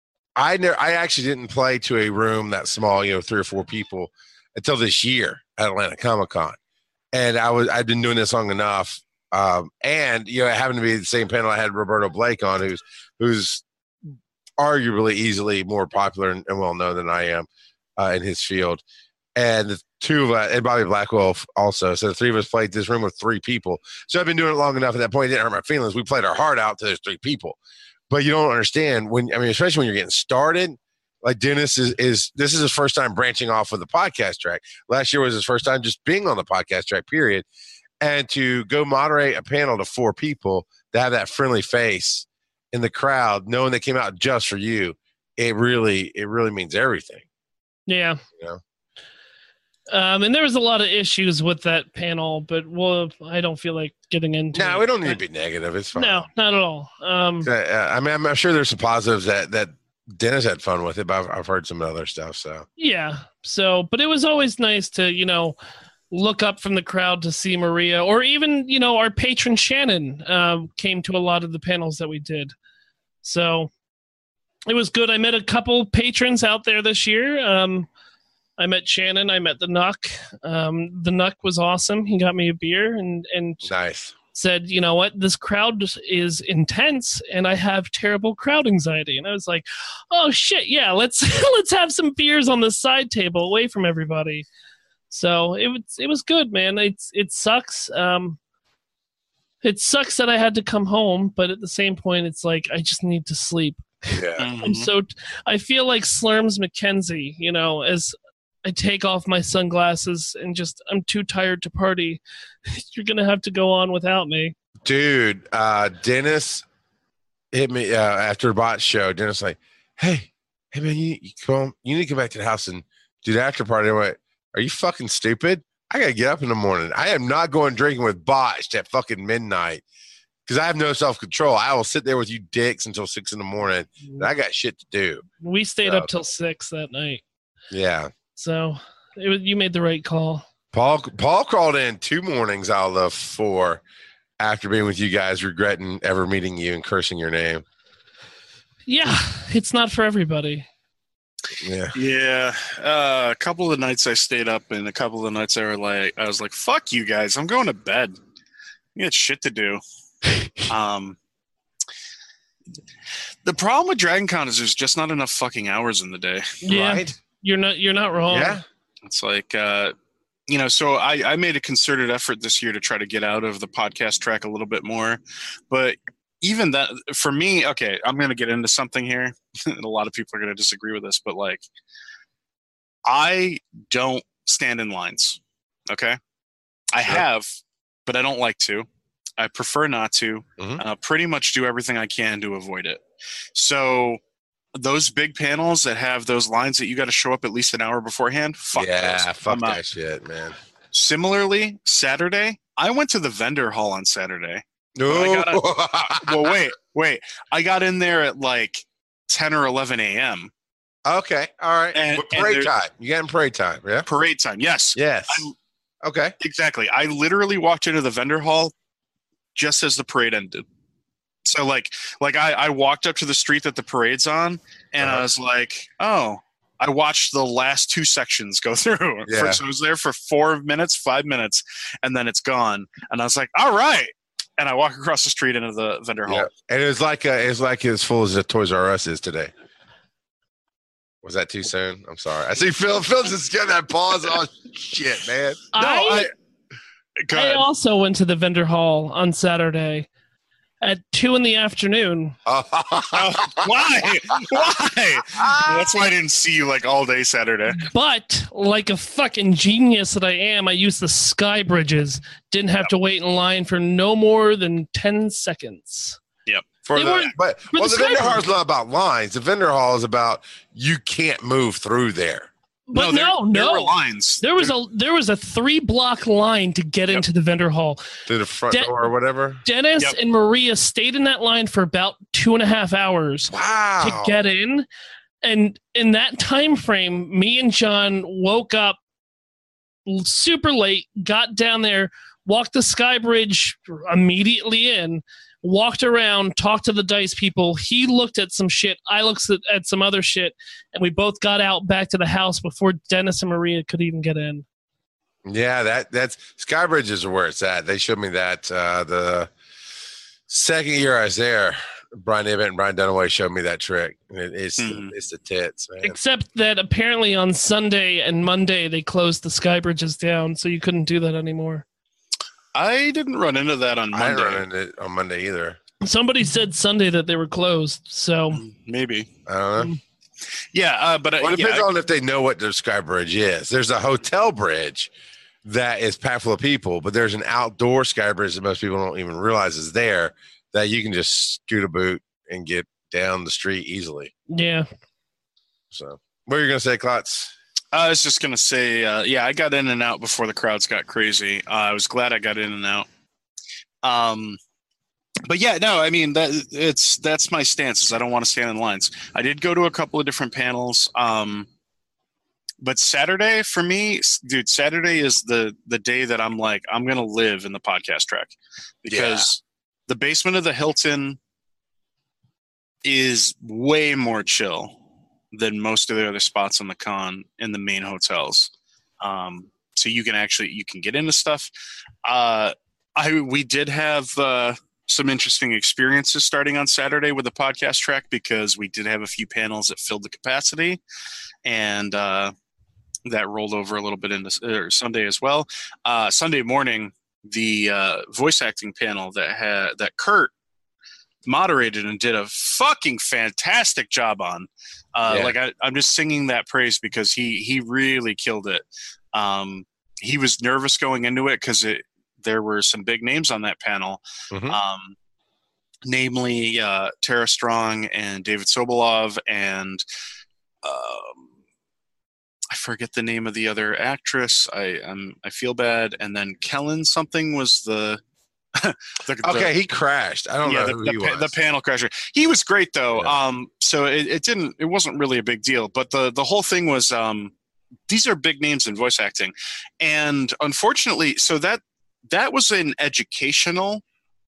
I never, I actually didn't play to a room that small, you know, three or four people until this year at Atlanta Comic Con. And I was, I'd been doing this long enough. Um, and, you know, it happened to be the same panel I had Roberto Blake on, who's, who's arguably easily more popular and, and well known than I am uh, in his field. And the two of us, and Bobby Blackwell also. So the three of us played this room with three people. So I've been doing it long enough at that point. It didn't hurt my feelings. We played our heart out to those three people. But you don't understand when, I mean, especially when you're getting started, like Dennis is, is this is his first time branching off with the podcast track. Last year was his first time just being on the podcast track, period. And to go moderate a panel to four people, to have that friendly face in the crowd, knowing they came out just for you, it really, it really means everything. Yeah. You know? Um, and there was a lot of issues with that panel, but well, I don't feel like getting into No, it. we don't need to be negative. It's fine. No, not at all. Um, Uh, I mean, I'm, I'm sure there's some positives that, that Dennis had fun with it, but I've, I've heard some other stuff. So yeah. So, but it was always nice to, you know, look up from the crowd to see Maria, or even, you know, our patron Shannon uh, came to a lot of the panels that we did. So it was good. I met a couple patrons out there this year. Um, I met Shannon. I met the Nuck. Um, the Nuck was awesome. He got me a beer and, and nice. said, you know what, this crowd is intense and I have terrible crowd anxiety. And I was like, oh shit, yeah, let's let's have some beers on the side table away from everybody. So it was it was good, man. It's it sucks. Um, it sucks that I had to come home, but at the same point, it's like I just need to sleep. Yeah. I'm so I feel like Slurms McKenzie, you know, as I take off my sunglasses and just I'm too tired to party. You're gonna have to go on without me, dude. Uh, Dennis hit me uh, after the bot show. Dennis like, hey, hey man, you, you come, you need to go back to the house and do the after party. I went, are you fucking stupid? I gotta get up in the morning. I am not going drinking with Botched at fucking midnight because I have no self control. I will sit there with you dicks until six in the morning. And I got shit to do. We stayed so, up till six that night. Yeah. So it was, you made the right call. Paul Paul crawled in two mornings out of the four after being with you guys, regretting ever meeting you and cursing your name. Yeah, it's not for everybody. Yeah. Yeah. Uh, a couple of the nights I stayed up, and a couple of the nights I were like, I was like, "Fuck you guys! I'm going to bed. You got shit to do." um, the problem with Dragon Con is there's just not enough fucking hours in the day. Yeah, right? you're not you're not wrong. Yeah. It's like, uh, you know, so I, I made a concerted effort this year to try to get out of the podcast track a little bit more. But even that, for me, okay, I'm going to get into something here. And a lot of people are going to disagree with this, but like, I don't stand in lines. Okay. I Sure. have, but I don't like to. I prefer not to. Mhm. Uh, pretty much do everything I can to avoid it. So those big panels that have those lines that you got to show up at least an hour beforehand, fuck yeah, those. fuck I'm out. that shit, man. Similarly, Saturday, I went to the vendor hall on Saturday. No. I Well, wait, wait. I got in there at like ten or eleven a.m. Okay, all right. And- But and parade there- time. You got in parade time, yeah? Parade time, yes. Yes. I- Okay. Exactly. I literally walked into the vendor hall just as the parade ended. So like like I, I walked up to the street that the parade's on, and Uh-huh. I was like, oh, I watched the last two sections go through. Yeah. For, so I was there for four minutes, five minutes, and then it's gone. And I was like, all right. And I walk across the street into the vendor hall. Yeah. And it was like uh, it's like as full as the Toys R Us is today. Was that too soon? I'm sorry. I see Phil. Phil just got that pause. Oh shit, man. No, I, I, go I ahead. also went to the vendor hall on Saturday at two in the afternoon. Oh, why? Why? That's why I didn't see you like all day Saturday. But like a fucking genius that I am, I used the sky bridges. Didn't have to wait in line for no more than ten seconds. For They the, weren't- but for well, the the vendor Skype. hall is not about lines. The vendor hall is about you can't move through there. But there, no, there no. were lines. There was a there was a three block line to get Yep. into the vendor hall. To the front De- door or whatever. Dennis Yep. and Maria stayed in that line for about two and a half hours Wow. to get in. And in that time frame, me and John woke up super late, got down there, walked the Sky Bridge immediately in, walked around, talked to the dice people. He looked at some shit. I looked at, at some other shit. And we both got out back to the house before Dennis and Maria could even get in. Yeah, that that's Skybridge is where it's at. They showed me that uh, the second year I was there. Brian Ibbett and Brian Dunaway showed me that trick. It, it's mm. it's the tits, man. Except that apparently on Sunday and Monday they closed the Sky Bridges down, so you couldn't do that anymore. I didn't run into that on Monday. I didn't run into it on Monday either. Somebody said Sunday that they were closed, so maybe I don't know. Yeah, uh, but uh, well, it depends yeah, on if they know what the Sky Bridge is. There's a hotel bridge that is packed full of people, but there's an outdoor Sky Bridge that most people don't even realize is there that you can just scoot a boot and get down the street easily. Yeah. So, what are you gonna say, Klotz? I was just gonna say, uh, yeah, I got in and out before the crowds got crazy. Uh, I was glad I got in and out. Um, but yeah, no, I mean that it's that's my stance. Is I don't want to stand in lines. I did go to a couple of different panels, um, but Saturday for me, dude, Saturday is the the day that I'm like I'm gonna live in the podcast track because yeah. the basement of the Hilton is way more chill than most of the other spots on the con in the main hotels. Um, so you can actually, you can get into stuff. Uh, I, we did have, uh, some interesting experiences starting on Saturday with the podcast track because we did have a few panels that filled the capacity and, uh, that rolled over a little bit into uh, Sunday as well. Uh, Sunday morning, the, uh, voice acting panel that had, that Kurt moderated and did a fucking fantastic job on. Uh, yeah. Like I, I'm just singing that praise because he he really killed it. Um, he was nervous going into it because it there were some big names on that panel, mm-hmm. um, namely uh, Tara Strong and David Sobolov and um, I forget the name of the other actress. I um, I feel bad. And then Kellen something was the the, okay, the, he crashed. I don't yeah, know who the, he the, was. The panel crasher. He was great though. Yeah. Um, so it, it didn't. It wasn't really a big deal. But the the whole thing was. Um, these are big names in voice acting, and unfortunately, so that that was an educational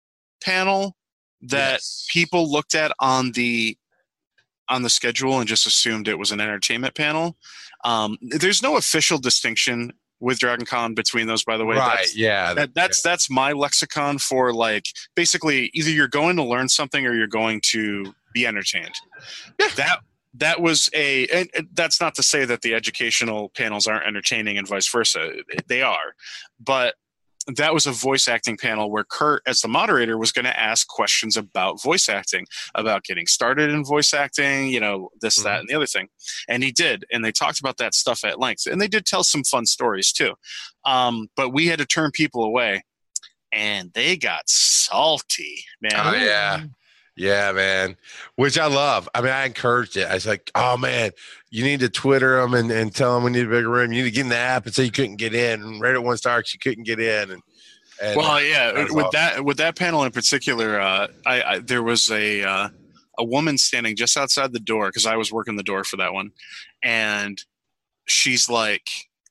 panel that yes. people looked at on the on the schedule and just assumed it was an entertainment panel. Um, there's no official distinction with Dragon Con between those, by the way. Right, that's, yeah. That, that's yeah. that's my lexicon for, like, basically either you're going to learn something or you're going to be entertained. Yeah. That that was a – and that's not to say that the educational panels aren't entertaining and vice versa. They are. But that was a voice acting panel where Kurt, as the moderator, was going to ask questions about voice acting, about getting started in voice acting, you know, this, mm-hmm. that, and the other thing. And he did. And they talked about that stuff at length. And they did tell some fun stories too. Um, but we had to turn people away. And they got salty, man. Oh, yeah. Yeah, man. Which I love. I mean, I encouraged it. I was like, oh, man, you need to Twitter them and, and tell them we need a bigger room. You need to get in the app and say you couldn't get in. And rate it one star because you couldn't get in. And, and well, yeah, that with awesome. that with that panel in particular, uh, I, I there was a uh, a woman standing just outside the door because I was working the door for that one, and she's like,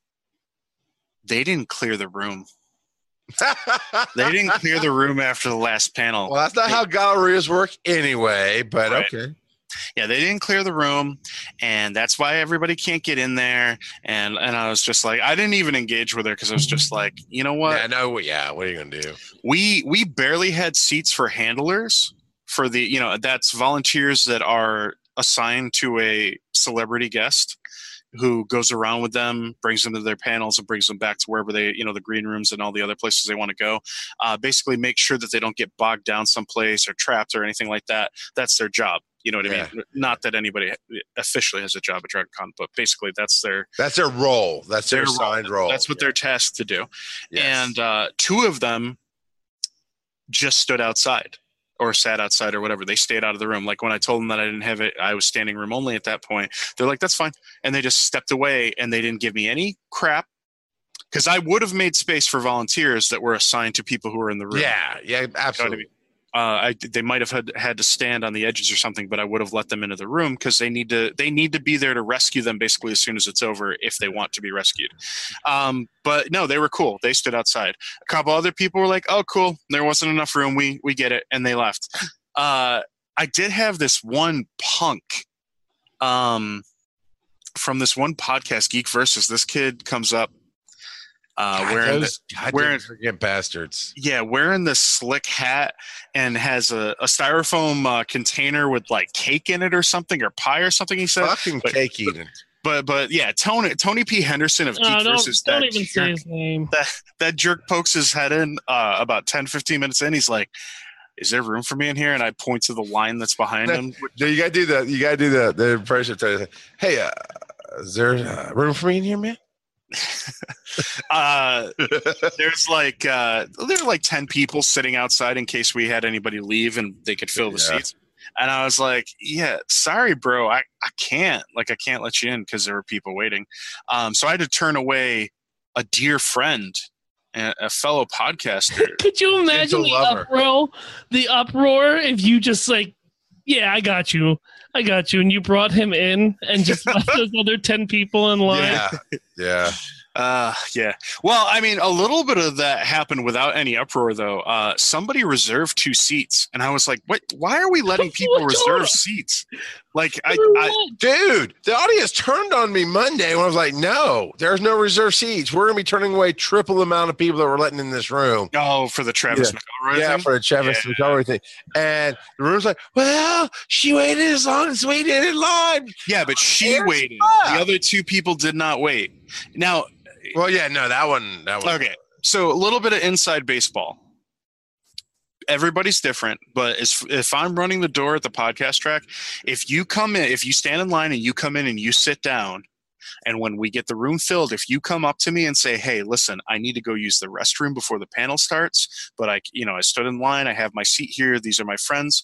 they didn't clear the room. They didn't clear the room after the last panel. Well, that's not they, how gallerias work anyway, but right. okay. Yeah, they didn't clear the room, and that's why everybody can't get in there. And and I was just like, I didn't even engage with her because I was just like, you know what? Yeah, no, yeah. What are you gonna do? We we barely had seats for handlers for the you know that's volunteers that are assigned to a celebrity guest who goes around with them, brings them to their panels, and brings them back to wherever they, you know, the green rooms and all the other places they want to go. Uh, basically, make sure that they don't get bogged down someplace or trapped or anything like that. That's their job. You know what yeah. I mean? Not that anybody officially has a job at Dragon Con, but basically that's their that's their role. That's their, their assigned role. role. That's what yeah. they're tasked to do. Yes. And uh, two of them just stood outside. Or sat outside or whatever. They stayed out of the room. Like when I told them that I didn't have it, I was standing room only at that point. They're like, that's fine. And they just stepped away and they didn't give me any crap. Because I would have made space for volunteers that were assigned to people who were in the room. Yeah, yeah, absolutely. You know what I mean? Uh, I, they might have had, had to stand on the edges or something, but I would have let them into the room because they need to they need to be there to rescue them basically as soon as it's over if they want to be rescued. Um, but no, they were cool. They stood outside. A couple other people were like, "Oh, cool. There wasn't enough room. We we get it," and they left. Uh, I did have this one punk um, from this one podcast, Geek Versus. This kid comes up. Uh, God, wearing those the, goddamn wearing freaking bastards. Yeah, wearing this slick hat and has a, a styrofoam uh, container with like cake in it or something or pie or something. He said, Fucking but, cake eating. But but yeah, Tony Tony P Henderson of Geek Oh, don't, Versus. don't that even jerk, say his name. That that jerk pokes his head in uh, about ten, fifteen minutes in. He's like, "Is there room for me in here?" And I point to the line that's behind No, him. no, you gotta do the you gotta do the the impression. Tell you, hey, uh, is there uh, room for me in here, man? uh, there's like uh, there were like ten people sitting outside in case we had anybody leave and they could fill the Yeah. seats. And I was like, "Yeah, sorry, bro, I, I can't. Like, I can't let you in because there were people waiting." Um, so I had to turn away a dear friend, a, a fellow podcaster. Could you imagine the lover. uproar? The uproar if you just like, yeah, I got you, I got you, and you brought him in and just left those other ten people in line. Yeah, yeah. Uh, yeah. Well, I mean, a little bit of that happened without any uproar, though. Uh, somebody reserved two seats, and I was like, "What? Why are we letting people reserve seats?" Like, I, I Dude, the audience turned on me Monday when I was like, "No, there's no reserved seats. We're gonna be turning away triple the amount of people that we're letting in this room." oh, for the Travis Yeah. McElroy Yeah, thing? for the Travis Yeah. McElroy thing. And the room's like, "Well, she waited as long as we did in line." Yeah, but she Here's waited. up. The other two people did not wait. Now, Well, yeah, no, that one, that one. okay, so a little bit of inside baseball. Everybody's different, but as, if I'm running the door at the podcast track, if you come in, if you stand in line and you come in and you sit down, and when we get the room filled, if you come up to me and say, "Hey, listen, I need to go use the restroom before the panel starts, but I, you know, I stood in line, I have my seat here, these are my friends,"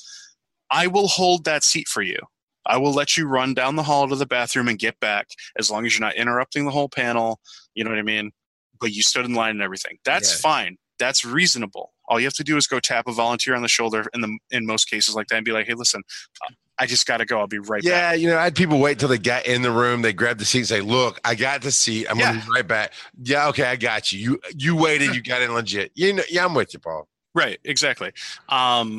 I will hold that seat for you. I will let you run down the hall to the bathroom and get back as long as you're not interrupting the whole panel. You know what I mean? But you stood in line and everything. That's Yeah. fine. That's reasonable. All you have to do is go tap a volunteer on the shoulder in the in most cases like that and be like, "Hey, listen, I just got to go. I'll be right back." Yeah, you know, I had people wait until they got in the room. They grabbed the seat and say, "Look, I got the seat. I'm Yeah. gonna be right back." Yeah, okay, I got you. You you waited. You got in legit. You know, yeah, I'm with you, Paul. Right, exactly. Um,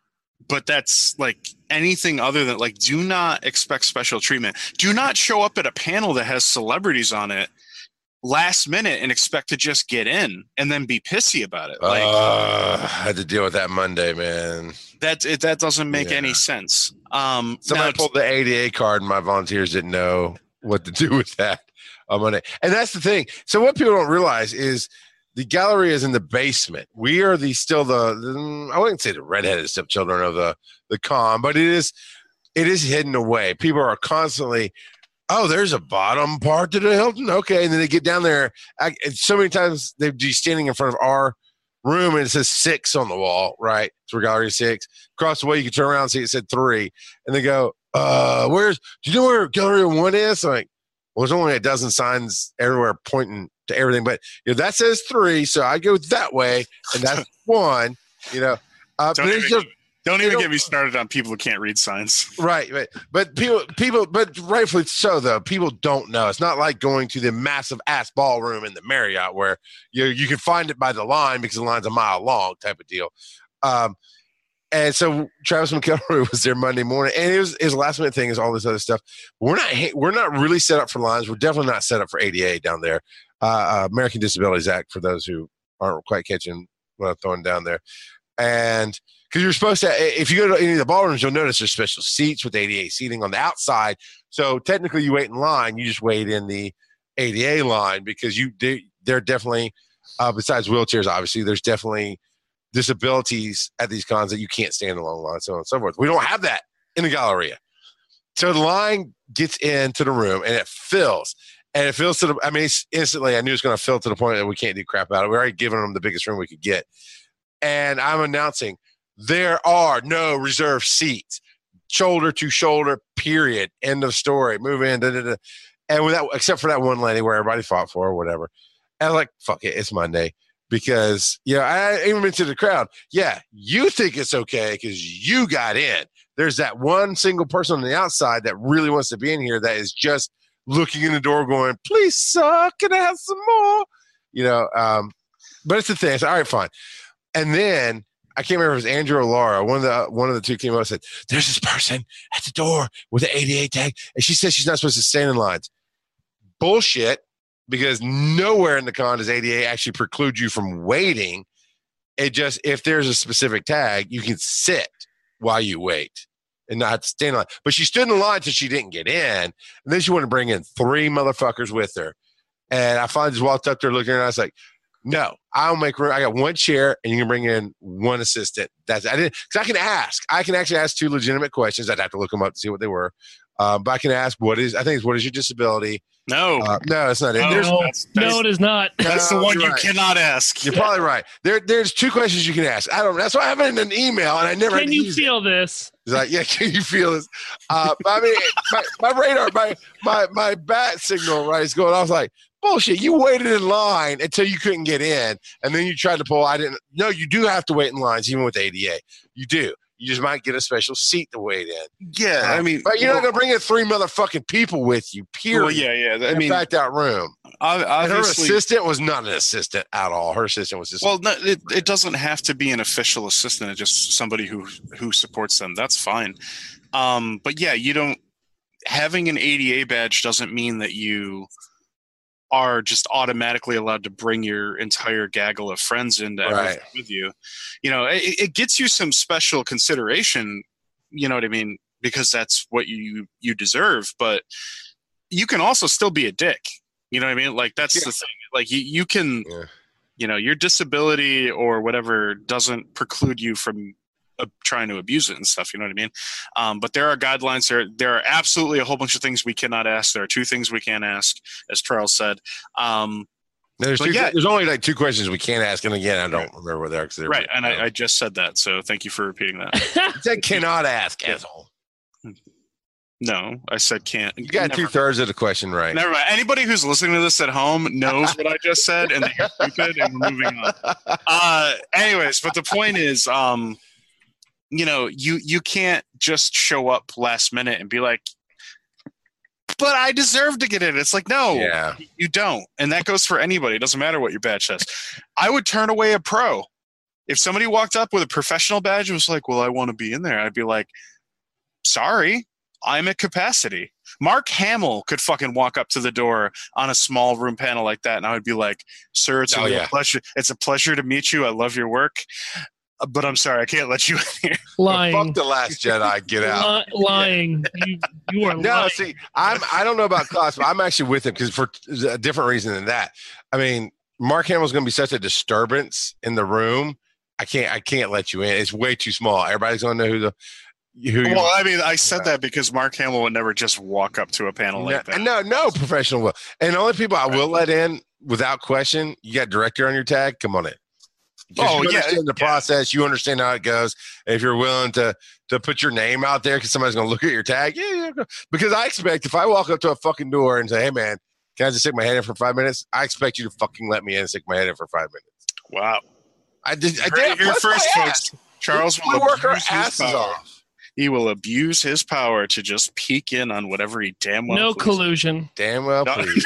but that's like anything other than like, do not expect special treatment. Do not show up at a panel that has celebrities on it last minute and expect to just get in and then be pissy about it. Like uh, I had to deal with that Monday, man. that, it, that doesn't make Yeah. any sense. Um, Somebody now- pulled the A D A card, and my volunteers didn't know what to do with that on Monday. And that's the thing. So what people don't realize is the gallery is in the basement. We are the still the, the I wouldn't say the redheaded stepchildren of the the con, but it is it is hidden away. People are constantly, "Oh, there's a bottom part to the Hilton." Okay, and then they get down there. I, and so many times they'd be standing in front of our room and it says six on the wall, right? So we're gallery six. Across the way, you can turn around and see it said three, and they go, "Uh, where's? Do you know where gallery one is?" I'm like, well, there's only a dozen signs everywhere pointing to everything, but you know that says three, so I go that way, and that's one. You know, uh, but Don't it's even, just don't even don't- get me started on people who can't read signs. right, but but people people but rightfully so though. People don't know. It's not like going to the massive ass ballroom in the Marriott where you you can find it by the line because the line's a mile long type of deal. Um, and so Travis McElroy was there Monday morning, and it was his last minute thing is all this other stuff. We're not we're not really set up for lines. We're definitely not set up for A D A down there. Uh, uh, American Disabilities Act for those who aren't quite catching what I'm throwing down there, and because you're supposed to, if you go to any of the ballrooms, you'll notice there's special seats with A D A seating on the outside. So technically, you wait in line. You just wait in the A D A line because you they, they're definitely uh, besides wheelchairs, obviously, there's definitely disabilities at these cons that you can't stand in long lines, so on and so forth. We don't have that in the Galleria. So the line gets into the room and it fills. And it fills to the, I mean, it's instantly, I knew it was going to fill to the point that we can't do crap about it. We're already giving them the biggest room we could get. And I'm announcing there are no reserved seats, shoulder to shoulder, period. End of story. Move in. Da, da, da. And without, except for that one lady where everybody fought for or whatever. And I was like, fuck it, it's Monday. because, you know, I even mentioned to the crowd, yeah, you think it's okay because you got in. There's that one single person on the outside that really wants to be in here that is just looking in the door going, please, sir, can I have some more? You know, um, but it's the thing. I said, all right, fine. And then I can't remember if it was Andrew or Laura. One of the one of the two came up and said, there's this person at the door with an A D A tag, and she says she's not supposed to stand in lines. Bullshit, because nowhere in the con does A D A actually preclude you from waiting. It just, if there's a specific tag, you can sit while you wait and not stand in line. But she stood in the line until she didn't get in, and then she wanted to bring in three motherfuckers with her. And I finally just walked up there looking at her, and I was like, no, I'll make room. I got one chair, and you can bring in one assistant. That's I didn't because I can ask. I can actually ask two legitimate questions. I'd have to look them up to see what they were. Uh, but I can ask, what is? I think it's what is your disability? No, uh, no, that's not it. No, There's, No, that's- that's- no, it is not. That's No, the one you're you right. cannot ask. You're probably right. There, there's two questions you can ask. I don't. That's why I have it in an email, and I never. had Can to you use feel it. this? It's like, yeah, can you feel this? Uh, but I mean, my, my radar, my my my bat signal, right, is going. I was like, bullshit. You waited in line until you couldn't get in, and then you tried to pull. I didn't. No, you do have to wait in lines, even with A D A. You do. You just might get a special seat to wait in. Yeah, I mean, But you're not going to bring in three motherfucking people with you, period. well, yeah, yeah. I in mean, fact, that room. ob- And her obviously, assistant was not an assistant at all. Her assistant was just well, no, it, it doesn't have to be an official assistant. It's just somebody who who supports them. That's fine. Um, but yeah, you don't having an A D A badge doesn't mean that you are just automatically allowed to bring your entire gaggle of friends into Right. everything with you. You know, it, it gets you some special consideration. You know what I mean? Because that's what you you deserve. But you can also still be a dick. You know what I mean? Like that's Yeah. the thing. Like you you can. Yeah. You know, your disability or whatever doesn't preclude you from uh, trying to abuse it and stuff. You know what I mean? Um, but there are guidelines. There, there are absolutely a whole bunch of things we cannot ask. There are two things we can't ask, as Charles said. Um, There's, But two, yeah. there's only like two questions we can't ask, and again, I don't remember what they are. 'Cause they're- right, and I, I just said that, so thank you for repeating that. You said cannot ask, asshole. No, I said can't. You got Never- two thirds of the question right. Never mind. Anybody who's listening to this at home knows what I just said, and they're stupid, and we're moving on. Uh, anyways, but the point is, um, you know, you you can't just show up last minute and be like, but I deserve to get in. It's like, no, Yeah. you don't. And that goes for anybody. It doesn't matter what your badge says. I would turn away a pro. If somebody walked up with a professional badge and was like, well, I want to be in there, I'd be like, sorry, I'm at capacity. Mark Hamill could fucking walk up to the door on a small room panel like that, and I would be like, sir, it's a Oh, real yeah. pleasure. It's a pleasure to meet you. I love your work. Uh, But I'm sorry, I can't let you in here. Lying. Fuck the Last Jedi. Get out. Li- lying. You, you are No, lying. see, I'm. I don't know about Klaus, but I'm actually with him because for a different reason than that. I mean, Mark Hamill's going to be such a disturbance in the room. I can't. I can't let you in. It's way too small. Everybody's going to know who the who. you Well, I mean, I said that because Mark Hamill would never just walk up to a panel like no, that. no, no professional will. And the only people I will let in without question, you got director on your tag. Come on in. 'Cause Oh, you yeah, understand the yeah. process. You understand how it goes. And if you're willing to to put your name out there because somebody's going to look at your tag, yeah, yeah. go. Because I expect if I walk up to a fucking door and say, "Hey, man, can I just stick my head in for five minutes?" I expect you to fucking let me in and stick my head in for five minutes. Wow. I did. I You heard did it here That's first, my folks. ass. Charles We will work our abuse his asses power. off. He will abuse his power to just peek in on whatever he damn well no pleases. collusion. Damn well, No, please.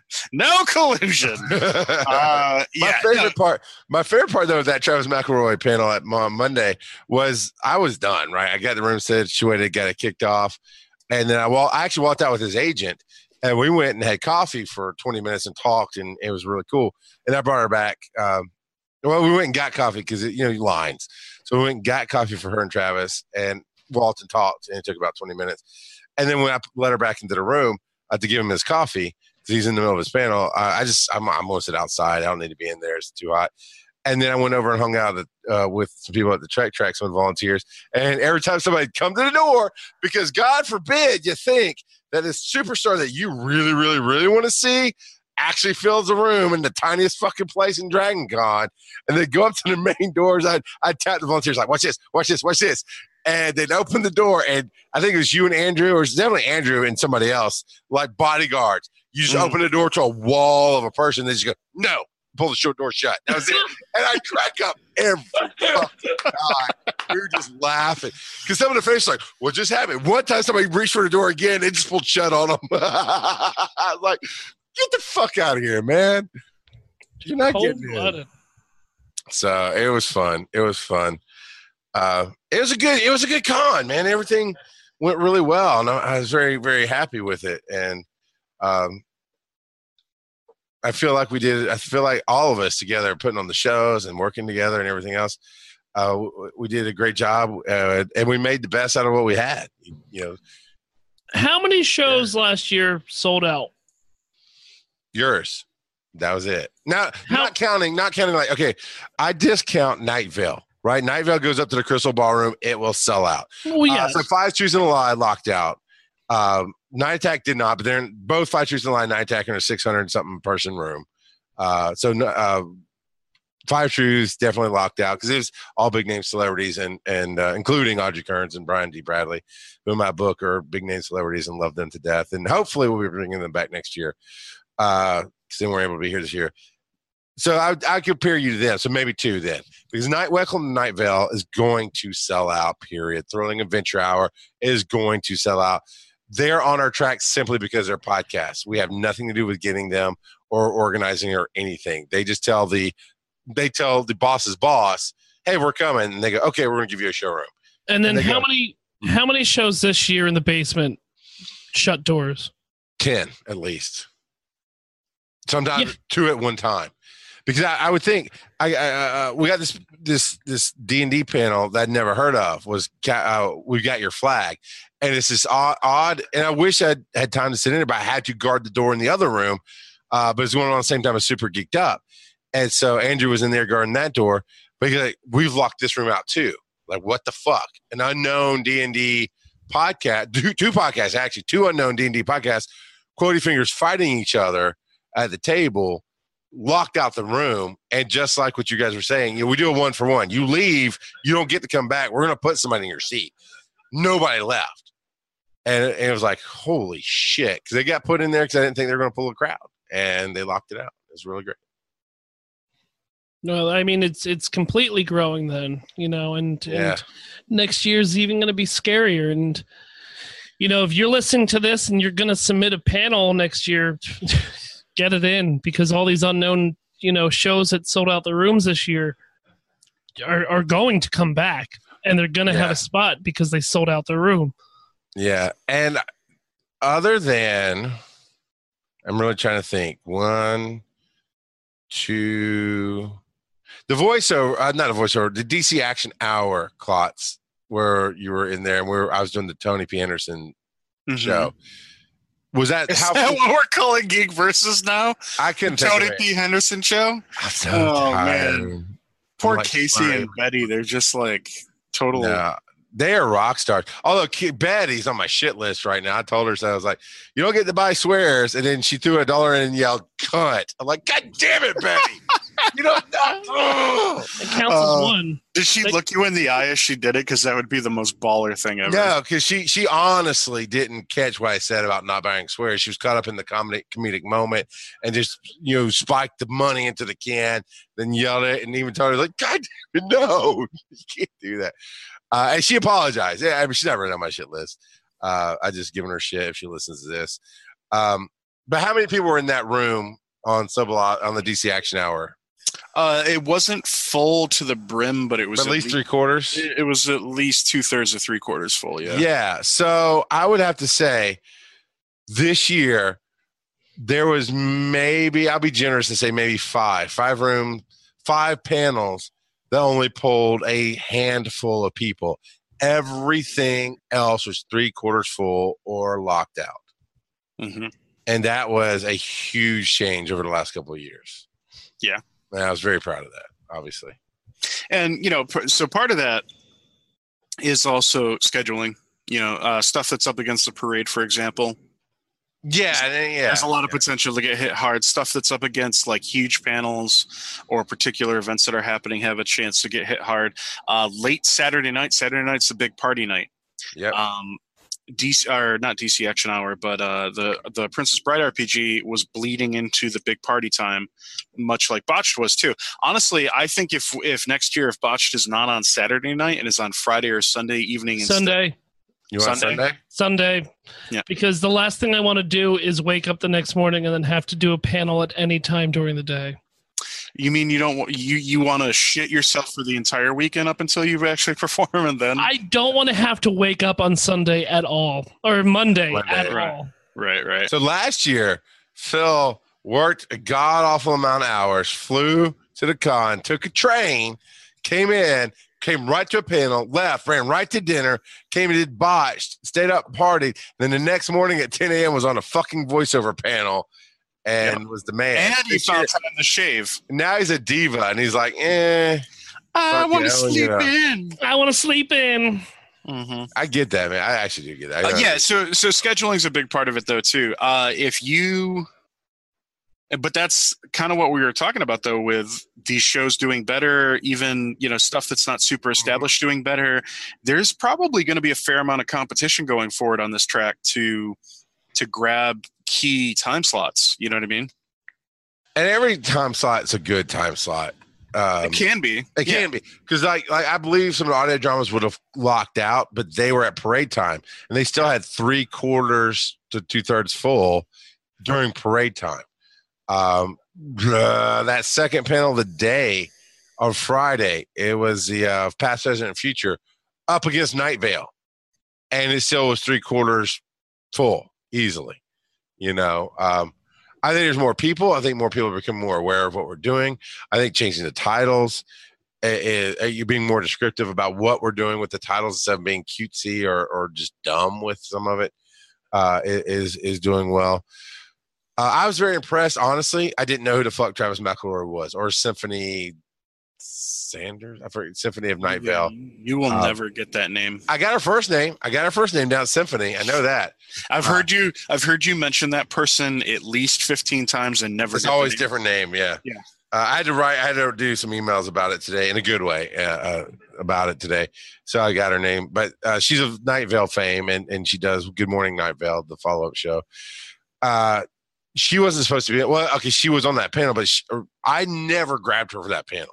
No collusion. Uh, my yeah, favorite no, part, my favorite part though of that Travis McElroy panel at on Monday was I was done. Right, I got the room situated, got it kicked off, and then I well, I actually walked out with his agent, and we went and had coffee for twenty minutes and talked, and it was really cool. And I brought her back. Um, well, we went and got coffee because you know lines, so we went and got coffee for her and Travis, and Walton talked, and it took about twenty minutes. And then when I let her back into the room uh, to give him his coffee. He's in the middle of his panel. Uh, I just, I'm, I'm going to sit outside. I don't need to be in there. It's too hot. And then I went over and hung out at, uh, with some people at the track track, some volunteers. And every time somebody come to the door, because God forbid you think that this superstar that you really, really, really want to see actually fills the room in the tiniest fucking place in Dragon Con. And they go up to the main doors. I'd, I'd tap the volunteers like, watch this, watch this, watch this. And they'd open the door. And I think it was you and Andrew, or it was definitely Andrew and somebody else, like bodyguards. You just Mhm. open the door to a wall of a person. They just go, no, pull the show door shut. That was it. And I'd crack up every fucking time. We were just laughing. Because some of the faces like, what just happened? One time somebody reached for the door again, it just pulled shut on them. I was like, get the fuck out of here, man. You're not getting in. So it was fun. It was fun. Uh, it was a good, it was a good con, man. Everything went really well. And I, I was very, very happy with it. And, um, I feel like we did, I feel like all of us together putting on the shows and working together and everything else. Uh, we did a great job, uh, and we made the best out of what we had, you know. How many shows yeah. last year sold out? Yours. That was it. Now, How- not counting, not counting like, okay, I discount Night Vale, right? Night Vale goes up to the Crystal Ballroom. It will sell out. Well, yes. Uh, so Five Truths and a Lie locked out. Um, Night Attack did not, but they're in, both Five Truths and a Lie and Night Attack in a six hundred something person room. Uh, so uh, Five Truths definitely locked out because it was all big name celebrities and and uh, including Audrey Kearns and Brian D. Bradley, who in my book are big name celebrities and love them to death. And hopefully we'll be bringing them back next year because uh, then we're able to be here this year. So I I compare you to them. So maybe two then, because Night Welcome to Night Vale is going to sell out. Period. Thrilling Adventure Hour is going to sell out. They're on our track simply because they're podcasts. We have nothing to do with getting them or organizing or anything. They just tell the they tell the boss's boss, "Hey, we're coming," and they go, "Okay, we're going to give you a showroom." And then and how go, many how many shows this year in the basement shut doors? Ten at least. Sometimes Yeah. two at one time. Because I, I would think I, I uh, we got this this this D and D panel that I'd never heard of was uh, We've Got Your Flag, and it's this odd, odd and I wish I had time to sit in it, but I had to guard the door in the other room. Uh, but it's going on at the same time. I was super geeked up, and so Andrew was in there guarding that door. But he's like, we've locked this room out too. Like, what the fuck? An unknown D and D podcast, two, two podcasts actually, two unknown D and D podcasts, Quotey Fingers fighting each other at the table. Locked out the room, and just like what you guys were saying, you know, we do a one for one. You leave, you don't get to come back. We're going to put somebody in your seat. Nobody left, and it, and it was like, holy shit, because they got put in there because I didn't think they were going to pull a crowd, and they locked it out. It was really great. No, I mean it's it's completely growing then, you know, and, Yeah. and next year's even going to be scarier. And you know, if you're listening to this and you're going to submit a panel next year. Get it in, because all these unknown, you know, shows that sold out the rooms this year are, are going to come back, and they're going to Yeah. have a spot because they sold out the room. Yeah, and other than, I'm really trying to think. One, two, the voiceover, uh, not a voiceover, the D C Action Hour, Klotz, where you were in there, and we were, I was doing the Tony P. Anderson Mhm. show. Was that Is how? that what we're calling Geek Versus now? I couldn't take Tony it. P. Henderson show? I'm so Oh, tired. man. Poor like, Casey fine. and Betty. They're just like total. No, they are rock stars. Although K- Betty's on my shit list right now. I told her so. I was like, "You don't get to buy swears," and then she threw a dollar in and yelled, "Cunt!" I'm like, "God damn it, Betty! You don't." Oh. It counts Uh, as one. Did she Like- look you in the eye as she did it? Because that would be the most baller thing ever. No, because she she honestly didn't catch what I said about not buying swears. She was caught up in the comedic comedic moment and just, you know, spiked the money into the can, then yelled it, and even told her like, "God damn it, no, you can't do that." Uh, and she apologized. Yeah, I mean, she's not really on my shit list. Uh, I just given her shit if she listens to this. Um, but how many people were in that room on Sub on the D C Action Hour? Uh, it wasn't full to the brim, but it was At least three quarters. It, it was at least two thirds or three quarters full. Yeah. Yeah. So I would have to say this year there was maybe, I'll be generous and say maybe five, five room, five panels that only pulled a handful of people. Everything else was three quarters full or locked out. Mm-hmm. And that was a huge change over the last couple of years. Yeah. And I was very proud of that, obviously. And, you know, p- so part of that is also scheduling, you know, uh, stuff that's up against the parade, for example. Yeah. and- yeah. There's a lot of yeah. potential to get hit hard. Stuff that's up against like huge panels or particular events that are happening have a chance to get hit hard. Uh, late Saturday night, Saturday night's the big party night. Yep. Um, D C or not D C Action Hour, but uh, the the Princess Bride R P G was bleeding into the big party time, much like Botched was too. Honestly, I think if if next year if Botched is not on Saturday night and is on Friday or Sunday evening, Sunday. Instead, You want Sunday? Sunday? Sunday. Yeah. Because the last thing I want to do is wake up the next morning and then have to do a panel at any time during the day. You mean you don't you you want to shit yourself for the entire weekend up until you actually perform, and then I don't want to have to wake up on Sunday at all, or Monday, Monday, at right. all. right, right. So last year, Phil worked a god awful amount of hours, flew to the con, took a train, came in, came right to a panel, left, ran right to dinner, came and did Botched, stayed up, partied. Then the next morning at ten a.m. was on a fucking voiceover panel and Yep. was the man. And he This year- found time to shave. now he's a diva, and he's like, eh. I Fuck want to yeah, sleep yeah. in. I want to sleep in. Mm-hmm. I get that, man. I actually do get that. I Uh, know. yeah, so so scheduling's a big part of it though too. Uh, if you, but that's kind of what we were talking about though, with these shows doing better, even you know stuff that's not super established doing better. There's probably going to be a fair amount of competition going forward on this track to to grab key time slots. You know what I mean? And every time slot's a good time slot. Um, It can be. It Yeah. can be because, like, like I believe some of the audio dramas would have locked out, but they were at parade time, and they still had three quarters to two thirds full during parade time. Um, uh, that second panel of the day on Friday, it was the uh, past, present, and future up against Night Vale, and it still was three quarters full easily. You know, um, I think there's more people. I think more people become more aware of what we're doing. I think changing the titles, uh, uh, you being more descriptive about what we're doing with the titles instead of being cutesy or or just dumb with some of it, uh, is is doing well. Uh, I was very impressed. Honestly, I didn't know who the fuck Travis McElroy was or Symphony Sanders. I forget Symphony of Night Vale. You will Um, never get that name. I got her first name. I got her first name down at Symphony. I know that. I've uh, heard you. I've heard you mention that person at least fifteen times and never. It's get the always name. different name. Yeah. Yeah. Uh, I had to write. I had to do some emails about it today in a good way uh, uh, about it today. So I got her name, but uh, she's of Night Vale fame, and and she does Good Morning Night Vale, the follow up show. Uh, she wasn't supposed to be. Well, okay, she was on that panel, but she, I never grabbed her for that panel.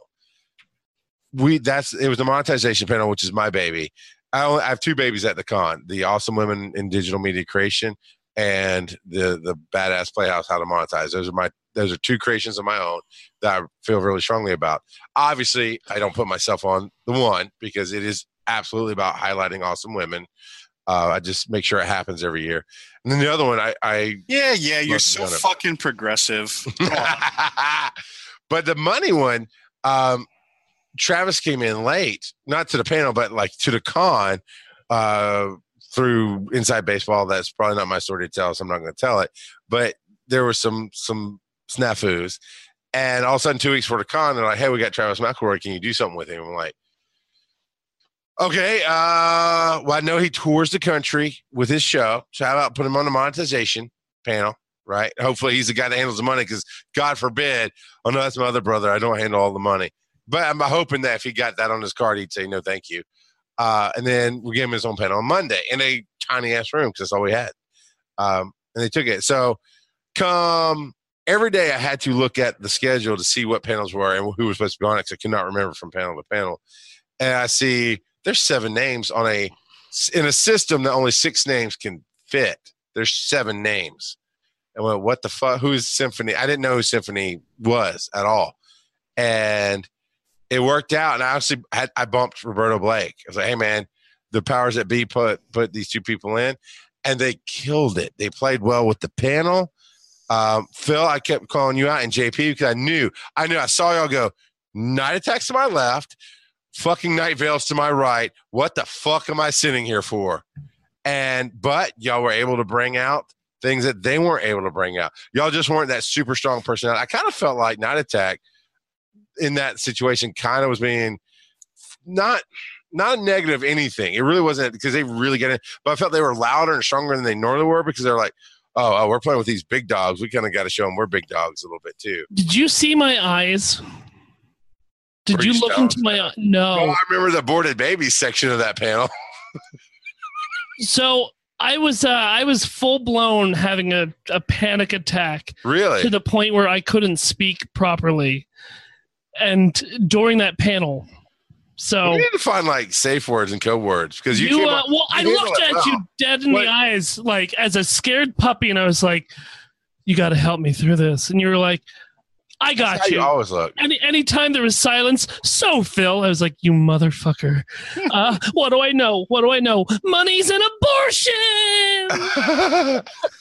We that's it was the monetization panel, which is my baby. I, only, I have two babies at the con: the Awesome Women in Digital Media Creation and the the Badass Playhouse How to Monetize. Those are my those are two creations of my own that I feel really strongly about. Obviously, I don't put myself on the one because it is absolutely about highlighting awesome women. Uh, I just make sure it happens every year. And then the other one, I, I Yeah, yeah. You're Must so have done it. fucking progressive. Come on. but the money one, um, Travis came in late, not to the panel, but like to the con uh, through Inside Baseball. That's probably not my story to tell, so I'm not going to tell it. But there was some some snafus, and all of a sudden, two weeks before the con, they're like, "Hey, we got Travis McElroy. Can you do something with him?" I'm like, "Okay, uh, well, I know he tours the country with his show, so how about put him on the monetization panel?" Right? Hopefully, he's the guy that handles the money because, God forbid, oh no, that's my other brother. I don't handle all the money. But I'm hoping that if he got that on his card, he'd say no, thank you. Uh, and then we gave him his own panel on Monday in a tiny ass room because that's all we had. Um, and they took it. So come every day, I had to look at the schedule to see what panels were and who was supposed to be on it because I could not remember from panel to panel. And I see there's seven names on a in a system that only six names can fit. There's seven names. I went, what the fuck? Who is Symphony? I didn't know who Symphony was at all. And it worked out, and I actually had I bumped Roberto Blake. I was like, "Hey, man, the powers that be put put these two people in, and they killed it. They played well with the panel." Um, Phil, I kept calling you out, and J P because I knew, I knew, I saw y'all go Night Attacks to my left, fucking Night Vales to my right. What the fuck am I sitting here for? And but y'all were able to bring out things that they weren't able to bring out. Y'all just weren't that super strong personality. I kind of felt like Night Attack in that situation kind of was being not not a negative anything. It really wasn't because they really get it, but I felt they were louder and stronger than they normally were because they're like, oh, oh we're playing with these big dogs. We kind of got to show them we're big dogs a little bit too. Did you see my eyes? Did Were you you look stoned? into my eye? No. Oh, I remember the aborted babies section of that panel. So I was uh, I was full blown having a, a panic attack. Really? To the point where I couldn't speak properly. And during that panel. So we need to find like safe words and code words because you, you came uh, up, well, I you looked at well. you dead in What? the eyes like as a scared puppy, and I was like, "You got to help me through this." And you were like, "I got That's how you." you always look. Any anytime there was silence, so Phil, I was like, "You motherfucker! Uh, what do I know? What do I know? Money's an abortion."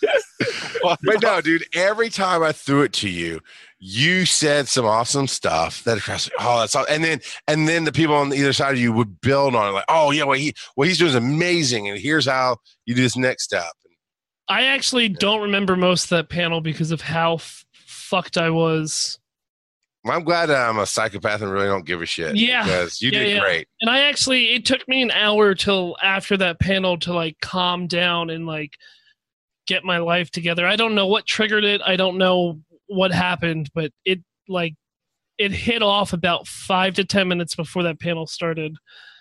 But no, dude, every time I threw it to you, you said some awesome stuff that I was like, oh, that's all. And then and then the people on either side of you would build on it, like, oh yeah, what he what he's doing is amazing, and here's how you do this next step. I actually yeah. don't remember most of that panel because of how f- fucked I was. Well, I'm glad I'm a psychopath and really don't give a shit. Yeah, because you yeah, did yeah. great. And I actually, it took me an hour till after that panel to like calm down and like get my life together. I don't know what triggered it. I don't know what happened, but it like it hit off about five to ten minutes before that panel started.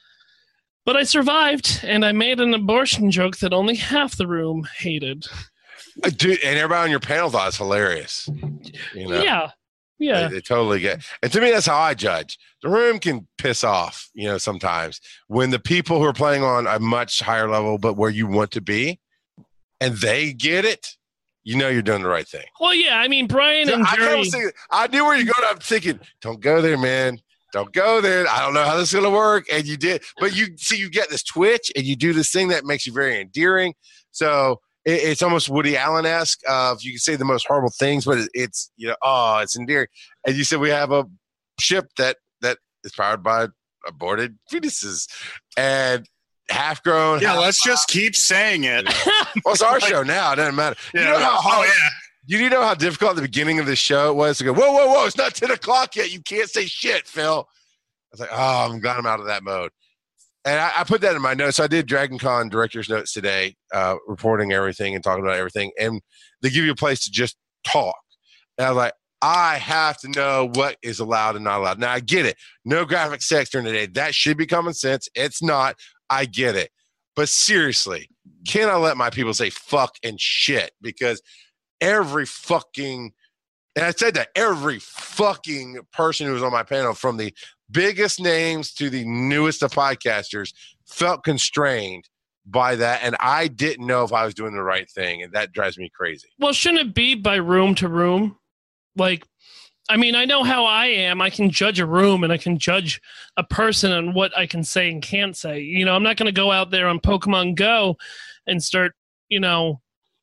But I survived, and I made an abortion joke that only half the room hated. Uh, dude, and everybody on your panel thought it's hilarious. You know? Yeah, yeah. They, they totally get. And to me, that's how I judge. The room can piss off, you know, sometimes when the people who are playing on a much higher level, but where you want to be, and they get it. You know you're doing the right thing. Well, yeah, I mean, Brian and I, Jerry. thinking, I knew where you're going. I'm thinking, don't go there, man. Don't go there. I don't know how this is going to work. And you did. But you see, you get this twitch, and you do this thing that makes you very endearing. So it, it's almost Woody Allen-esque of you can say the most horrible things, but it, it's, you know, oh, it's endearing. And you said we have a ship that that is powered by aborted fetuses. And half-grown. Yeah, half let's just keep saying it. Well, it's our show now. It doesn't matter. Yeah, you know how hard, oh, yeah. You, you know how difficult at the beginning of the show it was to go, whoa, whoa, whoa, it's not ten o'clock yet. You can't say shit, Phil. I was like, oh, I'm glad I'm out of that mode. And I, I put that in my notes. I did Dragon Con director's notes today, uh, reporting everything and talking about everything. And they give you a place to just talk. And I was like, I have to know what is allowed and not allowed. Now, I get it. No graphic sex during the day. That should be common sense. It's not. I get it. But seriously, can I let my people say fuck and shit? Because every fucking, and I said that, every fucking person who was on my panel, from the biggest names to the newest of podcasters, felt constrained by that. And I didn't know if I was doing the right thing. And that drives me crazy. Well, shouldn't it be by room to room? Like, I mean, I know how I am. I can judge a room and I can judge a person on what I can say and can't say. You know, I'm not going to go out there on Pokemon Go and start, you know,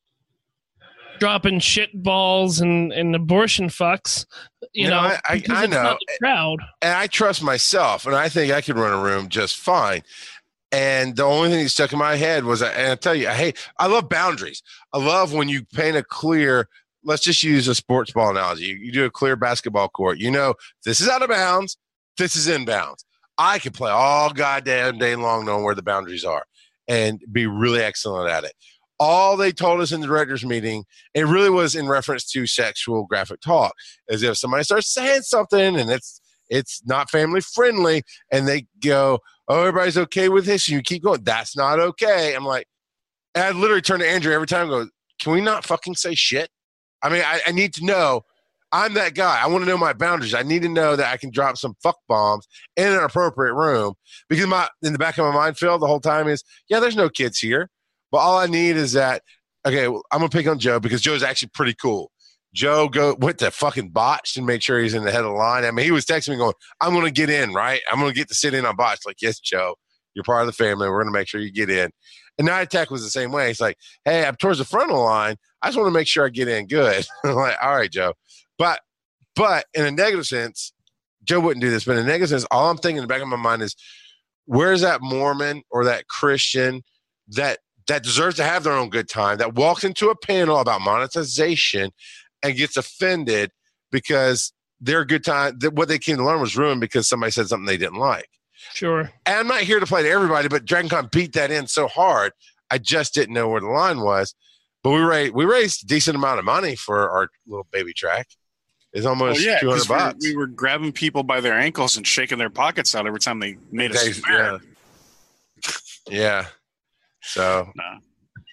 dropping shit balls and, and abortion fucks. You, you know, know, I, I, I know. Not the crowd. And I trust myself, and I think I can run a room just fine. And the only thing that stuck in my head was, and I tell you, I hate, I love boundaries. I love when you paint a clear, let's just use a sports ball analogy. You, you do a clear basketball court. You know, this is out of bounds. This is in bounds. I can play all goddamn day long knowing where the boundaries are and be really excellent at it. All they told us in the director's meeting, it really was in reference to sexual graphic talk, as if somebody starts saying something and it's it's not family friendly, and they go, oh, everybody's okay with this, and you keep going, that's not okay. I'm like, and I literally turn to Andrew every time and go, can we not fucking say shit? I mean, I, I need to know. I'm that guy. I want to know my boundaries. I need to know that I can drop some fuck bombs in an appropriate room, because my in the back of my mind, Phil, the whole time is, yeah, there's no kids here. But all I need is that, okay, well, I'm going to pick on Joe because Joe's actually pretty cool. Joe go went to fucking Botched and make sure he's in the head of the line. I mean, he was texting me going, I'm going to get in, right? I'm going to get to sit in on Botched. Like, yes, Joe, you're part of the family. We're going to make sure you get in. And Night Attack was the same way. He's like, hey, I'm towards the front of the line. I just want to make sure I get in good. I'm like, all right, Joe. But, but in a negative sense, Joe wouldn't do this. But in a negative sense, all I'm thinking in the back of my mind is, where's that Mormon or that Christian that that deserves to have their own good time, that walks into a panel about monetization and gets offended because their good time, that what they came to learn was ruined because somebody said something they didn't like. Sure. And I'm not here to play to everybody, but DragonCon beat that in so hard, I just didn't know where the line was. But we raised, we raised a decent amount of money for our little baby track. It's almost well, yeah, two hundred bucks. We were grabbing people by their ankles and shaking their pockets out every time they made us They, swear. Yeah. yeah. So no.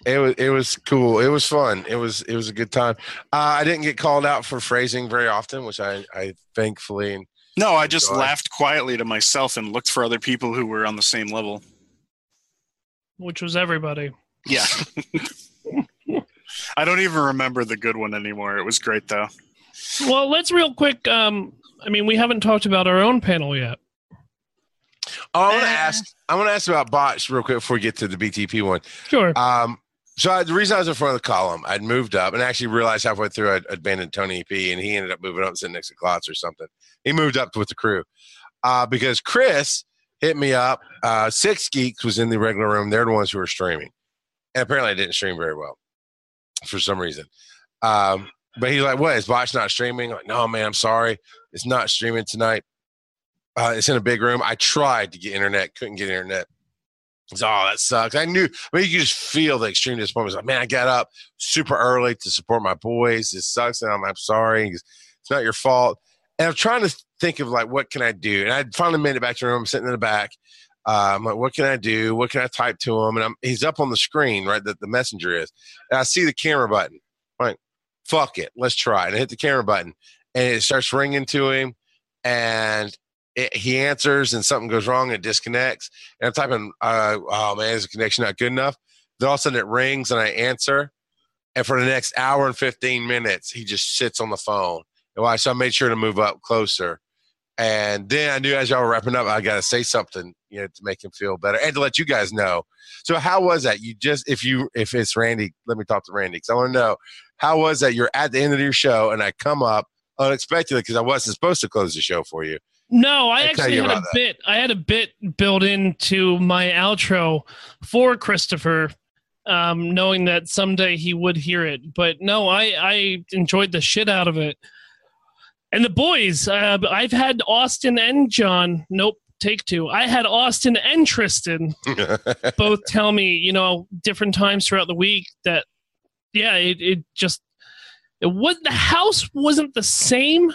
It was it was cool. It was fun. It was it was a good time. Uh, I didn't get called out for phrasing very often, which I, I thankfully. No, I just enjoy. laughed quietly to myself and looked for other people who were on the same level. Which was everybody. Yeah. I don't even remember the good one anymore. It was great, though. Well, let's real quick. Um, I mean, we haven't talked about our own panel yet. Oh, I want to ask. I want to ask about Botch real quick before we get to the B T P one. Sure. Um, so I, the reason I was in front of the column, I'd moved up and actually realized halfway through I'd abandoned Tony E P, and he ended up moving up and sitting next to Klotz or something. He moved up with the crew uh, because Chris hit me up. Uh, Six Geeks was in the regular room. They're the ones who were streaming, and apparently I didn't stream very well for some reason. Um, but he's like, "What, is Botch not streaming?" I'm like, no, man, I'm sorry, it's not streaming tonight. Uh, it's in a big room. I tried to get internet, couldn't get internet. So, oh, that sucks. I knew, I mean, you could just feel the extreme disappointment. Like, man, I got up super early to support my boys. This sucks, and I'm, I'm sorry. It's not your fault. And I'm trying to think of, like, what can I do? And I finally made it back to the room. I'm sitting in the back. Uh, I'm like, what can I do? What can I type to him? And I'm, he's up on the screen, right, that the messenger is. And I see the camera button. I'm like, fuck it. Let's try. And I hit the camera button. And it starts ringing to him. And It, he answers and something goes wrong and it disconnects. And I'm typing, uh, oh man, is the connection not good enough? Then all of a sudden it rings and I answer. And for the next hour and fifteen minutes, he just sits on the phone. And why? So I made sure to move up closer. And then I knew as y'all were wrapping up, I got to say something, you know, to make him feel better and to let you guys know. So how was that? You just, if you, if it's Randy, let me talk to Randy because I want to know, how was that you're at the end of your show and I come up unexpectedly because I wasn't supposed to close the show for you. No, I, I actually had a that. bit. I had a bit built into my outro for Christopher, um, knowing that someday he would hear it. But no, I, I enjoyed the shit out of it. And the boys, uh, I've had Austin and John. Nope, take two. I had Austin and Tristan both tell me, you know, different times throughout the week that, yeah, it, it just it was the house wasn't the same.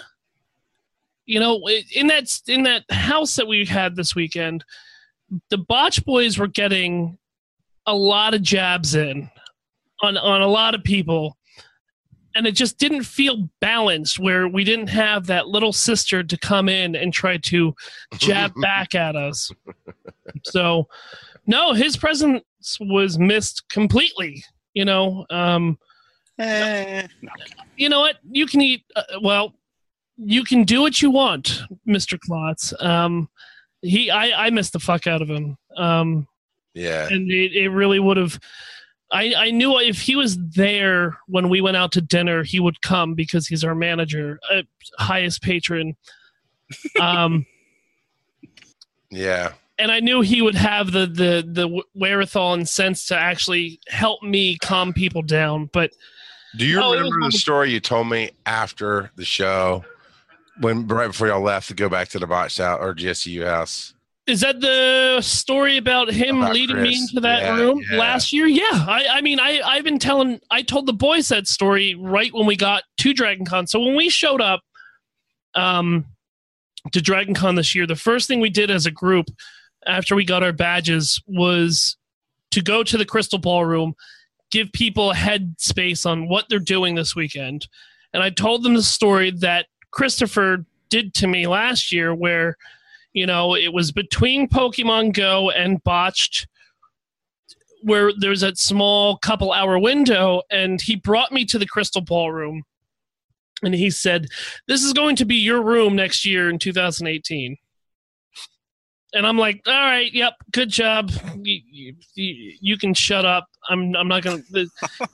You know, in that in that house that we had this weekend, the Botch boys were getting a lot of jabs in on, on a lot of people, and it just didn't feel balanced where we didn't have that little sister to come in and try to jab back at us. So, no, his presence was missed completely, you know. Um, Eh, no. You know what? You can eat, uh, well... You can do what you want, Mister Klotz. Um, he, I, I missed the fuck out of him. Um, yeah, and it, it really would have. I, I knew if he was there when we went out to dinner, he would come because he's our manager, uh, highest patron. Um, yeah, and I knew he would have the the the wherewithal and sense to actually help me calm people down. But do you oh, remember the story you told me after the show? When right before y'all left to go back to the Botch out or G S U house, is that the story about him about leading Chris. me into that yeah, room yeah. last year? Yeah, I, I mean, I, I've been telling, I told the boys that story right when we got to Dragon Con. So when we showed up um, to Dragon Con this year, the first thing we did as a group after we got our badges was to go to the Crystal Ballroom, give people a head space on what they're doing this weekend. And I told them the story that Christopher did to me last year where, you know, it was between Pokemon Go and Botched where there's that small couple hour window, and he brought me to the Crystal Ballroom and he said, this is going to be your room next year in two thousand eighteen. And I'm like, all right, yep, good job. You, you, you can shut up. I'm I'm not going to...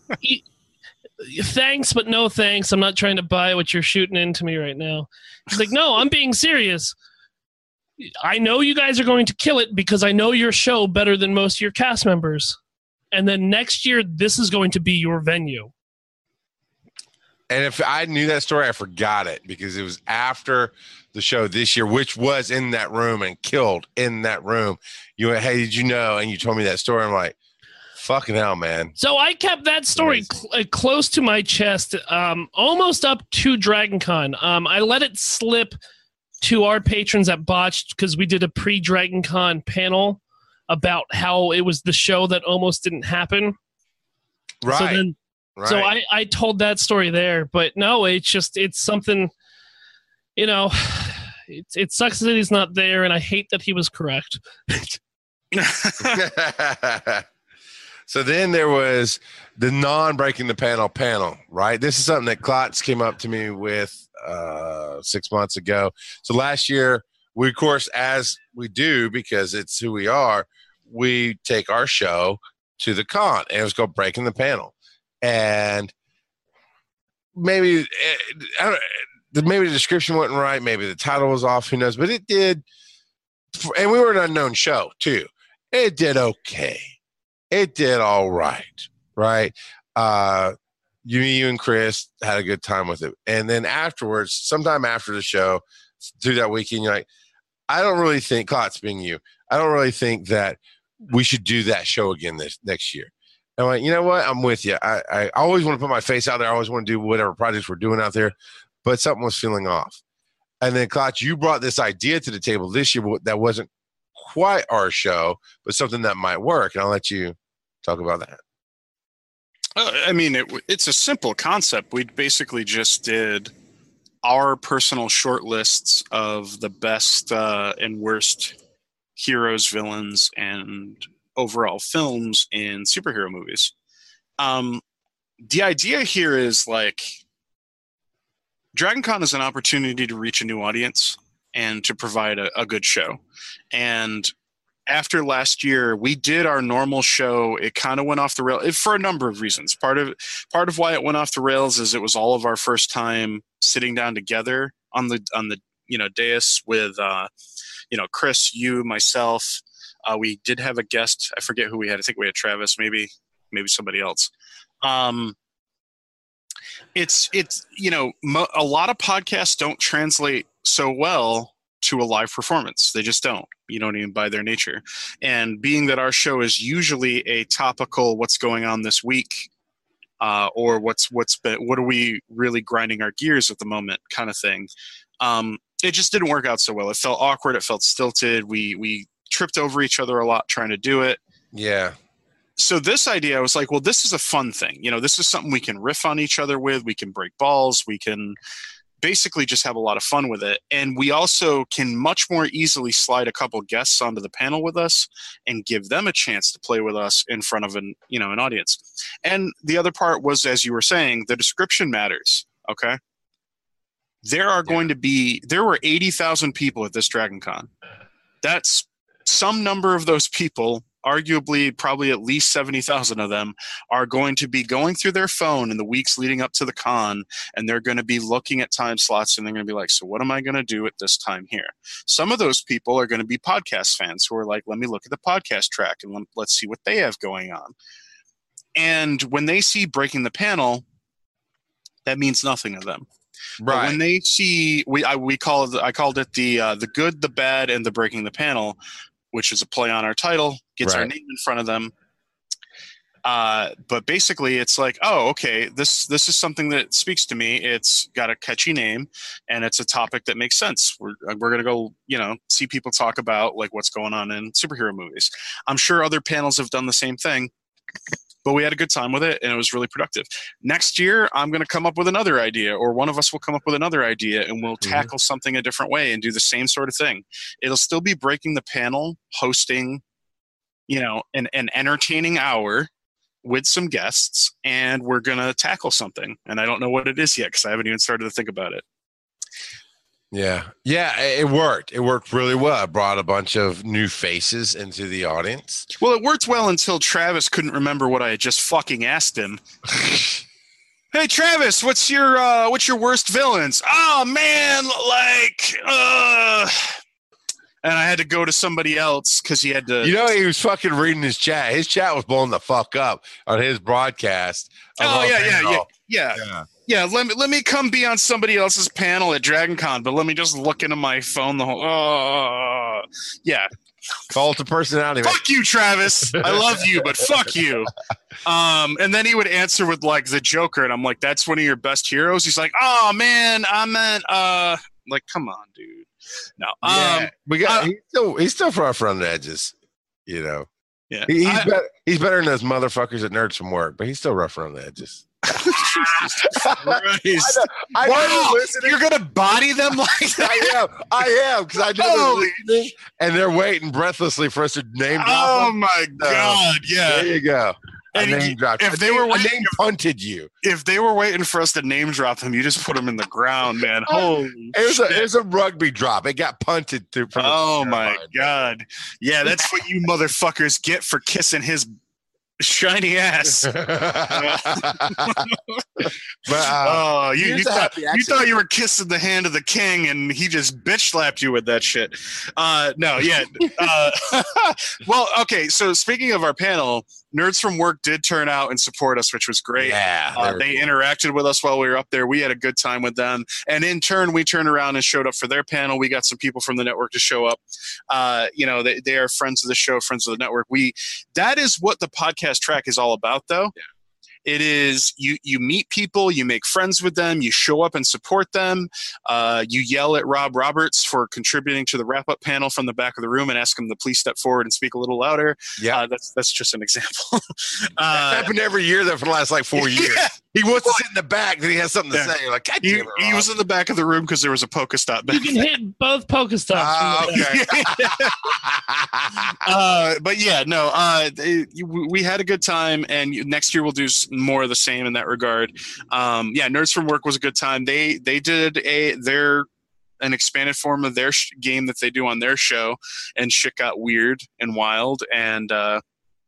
Thanks, but no thanks. I'm not trying to buy what you're shooting into me right now. He's like, no, I'm being serious. I know you guys are going to kill it because I know your show better than most of your cast members. And then next year, this is going to be your venue. And if I knew that story, I forgot it because it was after the show this year, which was in that room and killed in that room. You went, hey, did you know? And you told me that story. I'm like, fucking hell, man. So I kept that story cl- close to my chest, um, almost up to Dragon Con. Um, I let it slip to our patrons at Botched because we did a pre-Dragon Con panel about how it was the show that almost didn't happen. Right. So then, right. so I, I told that story there, but no, it's just, it's something, you know, it, it sucks that he's not there, and I hate that he was correct. So then there was the non-breaking the panel panel, right? This is something that Klotz came up to me with uh, six months ago. So last year, we, of course, as we do, because it's who we are, we take our show to the con, and it was called Breaking the Panel. And maybe, I don't, maybe the description wasn't right, maybe the title was off, who knows, but it did, and we were an unknown show, too. It did okay. It did all right, right? Uh, you, you and Chris had a good time with it. And then afterwards, sometime after the show, through that weekend, you're like, I don't really think, Klotz being you, I don't really think that we should do that show again this next year. And I'm like, you know what? I'm with you. I, I always want to put my face out there. I always want to do whatever projects we're doing out there, but something was feeling off. And then, Klotz, you brought this idea to the table this year that wasn't quite our show, but something that might work. And I'll let you talk about that. Uh, I mean, it, it's a simple concept. We basically just did our personal short lists of the best uh, and worst heroes, villains, and overall films in superhero movies. Um, the idea here is like DragonCon is an opportunity to reach a new audience and to provide a, a good show. And after last year, we did our normal show. It kind of went off the rails for a number of reasons. Part of part of why it went off the rails is it was all of our first time sitting down together on the on the you know dais with uh, you know Chris, you, myself. Uh, we did have a guest. I forget who we had. I think we had Travis, maybe maybe somebody else. Um, it's it's you know mo- a lot of podcasts don't translate so well to a live performance. They just don't, you know what I mean, by their nature. And being that our show is usually a topical, what's going on this week, uh, or what's what's been, what are we really grinding our gears at the moment kind of thing. Um, it just didn't work out so well. It felt awkward. It felt stilted. We, we tripped over each other a lot trying to do it. Yeah. So this idea, I was like, well, this is a fun thing. You know, this is something we can riff on each other with. We can break balls. We can basically just have a lot of fun with it. And we also can much more easily slide a couple guests onto the panel with us and give them a chance to play with us in front of an, you know, an audience. And the other part was, as you were saying, the description matters. Okay. There are going yeah. to be, there were eighty thousand people at this DragonCon. That's some number of those people, arguably probably at least seventy thousand of them, are going to be going through their phone in the weeks leading up to the con, and they're going to be looking at time slots, and they're going to be like, so what am I going to do at this time here? Some of those people are going to be podcast fans who are like, let me look at the podcast track and let's see what they have going on. And when they see Breaking the Panel, that means nothing to them. Right. But when they see, we I, we call it, I called it the uh, the good, the bad, and the Breaking the Panel, which is a play on our title, gets right. our name in front of them. Uh, but basically, it's like, oh, okay, this this is something that speaks to me. It's got a catchy name, and it's a topic that makes sense. We're we're gonna go, you know, see people talk about like what's going on in superhero movies. I'm sure other panels have done the same thing. But we had a good time with it, and it was really productive. Next year, I'm going to come up with another idea, or one of us will come up with another idea, and we'll mm-hmm. tackle something a different way and do the same sort of thing. It'll still be Breaking the Panel, hosting, you know, an, an entertaining hour with some guests, and we're going to tackle something. And I don't know what it is yet because I haven't even started to think about it. Yeah. Yeah, it worked. It worked really well. It brought a bunch of new faces into the audience. Well, it worked well until Travis couldn't remember what I had just fucking asked him. Hey, Travis, what's your uh, what's your worst villains? Oh, man, like, uh... And I had to go to somebody else because he had to... You know, he was fucking reading his chat. His chat was blowing the fuck up on his broadcast. Oh, yeah, yeah, yeah, yeah, yeah. Yeah, let me let me come be on somebody else's panel at DragonCon, but let me just look into my phone the whole... Oh, yeah. Cult of personality. Fuck you, Travis. I love you, but fuck you. Um, and then he would answer with, like, the Joker, and I'm like, that's one of your best heroes? He's like, oh, man, I meant... Uh... Like, come on, dude. No, yeah, um, we got. uh, he's still he's still rough around the edges, you know. Yeah, He, he's, I- better, he's better than those motherfuckers at Nerds from Work, but he's still rough around the edges. Christ. I Wow, know they're listening. you're gonna body them like that? I am. I am because I know Holy they're listening, and they're waiting breathlessly for us to name drop Oh them. my God! Yeah. There you go. I And name dropped. if I they name- were I waiting- name punted you. If they were waiting for us to name drop them, you just put them in the ground, man. Holy It was a shit. it was a rugby drop. It got punted through. From the Oh center my line. God. Yeah, that's what you motherfuckers get for kissing his shiny ass. but uh, oh, you, here's you, a thought, happy you accident. thought you were kissing the hand of the king and he just bitch slapped you with that shit. Uh, no, yeah. Uh, well, okay, so speaking of our panel, Nerds from Work did turn out and support us, which was great. yeah, Uh, were they cool. interacted with us while we were up there. We had a good time with them. And in turn, we turned around and showed up for their panel. We got some people from the network to show up. Uh, you know, they, they are friends of the show, friends of the network. We That is what the podcast track is all about, though. Yeah. It is you, you meet people, you make friends with them, you show up and support them. Uh, you yell at Rob Roberts for contributing to the wrap-up panel from the back of the room and ask him to please step forward and speak a little louder. Yeah, Uh, that's, that's just an example. that uh, happened every year though for the last like four years. yeah. He wants to sit in the back, then he has something to Yeah. say. You're like, God He, damn it, he Rob. was in the back of the room because there was a Polka stop back You can hit both Polka stops. Ah, from the back. okay. uh, but yeah, no, uh, they, we had a good time, and next year we'll do s- more of the same in that regard. Um, yeah, Nerds from Work was a good time. They they did a their an expanded form of their sh- game that they do on their show, and shit got weird and wild. And uh,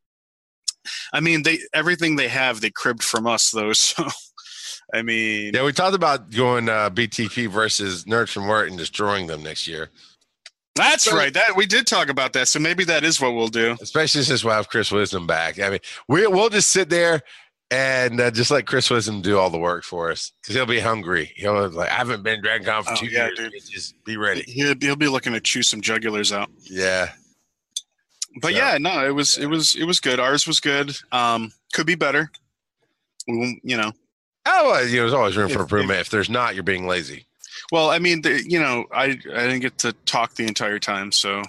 I mean, they everything they have they cribbed from us though. So I mean, Yeah, we talked about going uh, B T P versus Nerds from Work and destroying them next year. that's So- right. That we did talk about that. So maybe that is what we'll do. Especially since we'll have Chris Wisdom back. I mean, we, we'll just sit there and uh, just let Chris Wisdom do all the work for us because he'll be hungry. He'll be like, I haven't been Dragon Con for Oh, two yeah, years. dude. Just be ready. He'll, he'll be looking to chew some jugulars out. Yeah. But So- yeah, no, it was it was it was good. Ours was good. Um, could be better. We won't, you know. Oh, well, you know, there's always room for If- improvement. If, there's not, you're being lazy. Well, I mean, the, you know, I I didn't get to talk the entire time, so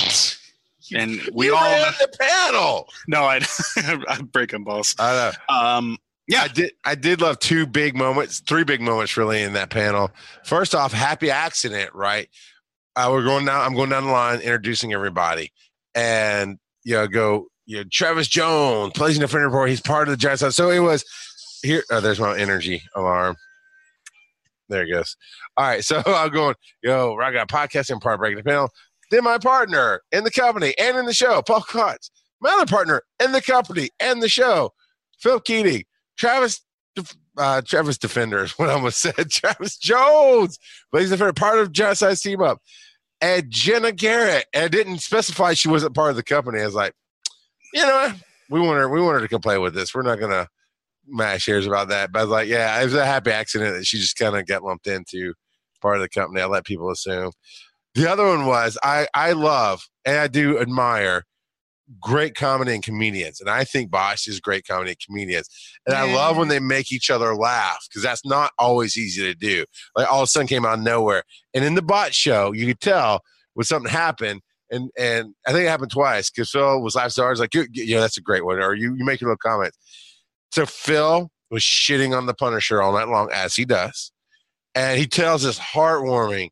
and we you all ran the panel. no, I I'm breaking balls. I know. Um, yeah, I did. I did love two big moments, three big moments really in that panel. First off, happy accident, right? Uh, we're going down. I'm going down the line, introducing everybody, and you know, go. You know, Travis Jones, Blazing Defender Report. He's part of the Giants. So it was here. Oh, there's my energy alarm. There it goes. All right, so I'm going. Yo, I got a podcasting part breaking the panel. Then my partner in the company and in the show, Paul Kotz. My other partner in the company and the show, Phil Keating. Travis, uh, Travis Defender is what I almost said. Travis Jones, but he's a part of Genocide's team up. And Jenna Garrett, and I didn't specify she wasn't part of the company. I was like, you know, we want her, we want her to come play with this. We're not gonna mash ears about that. But I was like, yeah, it was a happy accident that she just kind of got lumped into part of the company. I let people assume. The other one was I I love and I do admire great comedy and comedians. And I think Bosch is great comedy and comedians. And I love when they make each other laugh because that's not always easy to do. Like all of a sudden came out of nowhere. And in the Bot show, you could tell when something happened. And and I think it happened twice because Phil was live stars like, yeah, that's a great one. Or you, you make your little comments. So Phil was shitting on the Punisher all night long, as he does. And he tells this heartwarming,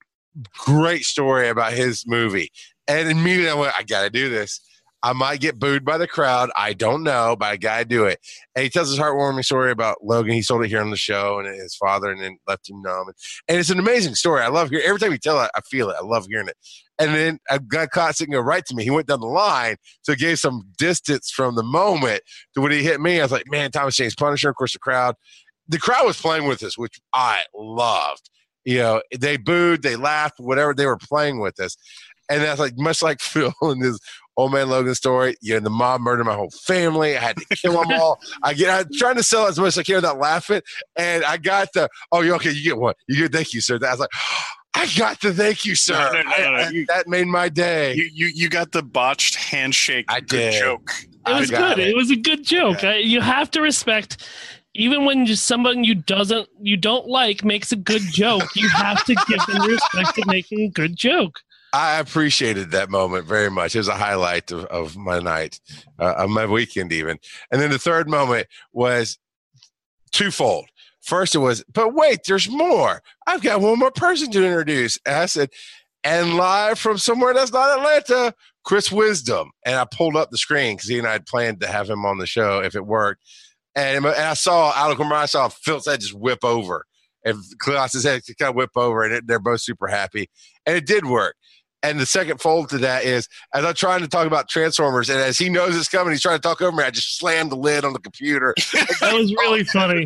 great story about his movie. And immediately I went, I got to do this. I might get booed by the crowd. I don't know, but I got to do it. And he tells this heartwarming story about Logan. He told it here on the show and his father and then left him numb. And it's an amazing story. I love hearing every time you tell it, I feel it. I love hearing it. And then I got caught sitting there right to me. He went down the line, so it gave some distance from the moment to when he hit me. I was like, man, Thomas Jane's Punisher. Of course, the crowd, the crowd was playing with us, which I loved. You know, they booed, they laughed, whatever, they were playing with us. And that's like, much like Phil and his Old Man Logan story, you know, the mob murdered my whole family. I had to kill them all. I get, I'm trying to sell as much as I can without laughing. And I got the, oh, you okay, you get one. You get, thank you, sir. I was like, I got the thank you, sir. No, no, no, no, no. I- I- You- that made my day. you, you you got the botched handshake. I good did. joke. It was I got good. It. it. was a good joke. I, you have to respect, even when just someone you doesn't you don't like makes a good joke. You have to give them respect to making a good joke. I appreciated that moment very much. It was a highlight of, of my night, uh, of my weekend even. And then the third moment was twofold. First, it was, but wait, there's more. I've got one more person to introduce. And I said, and live from somewhere that's not Atlanta, Chris Wisdom. And I pulled up the screen because he and I had planned to have him on the show if it worked. And, and I saw out of camera, I saw Phil's head just whip over. And Klaus's head kind of whip over, and it, they're both super happy. And it did work. And the second fold to that is, as I'm trying to talk about Transformers, and as he knows it's coming, he's trying to talk over me, I just slammed the lid on the computer. That was really funny.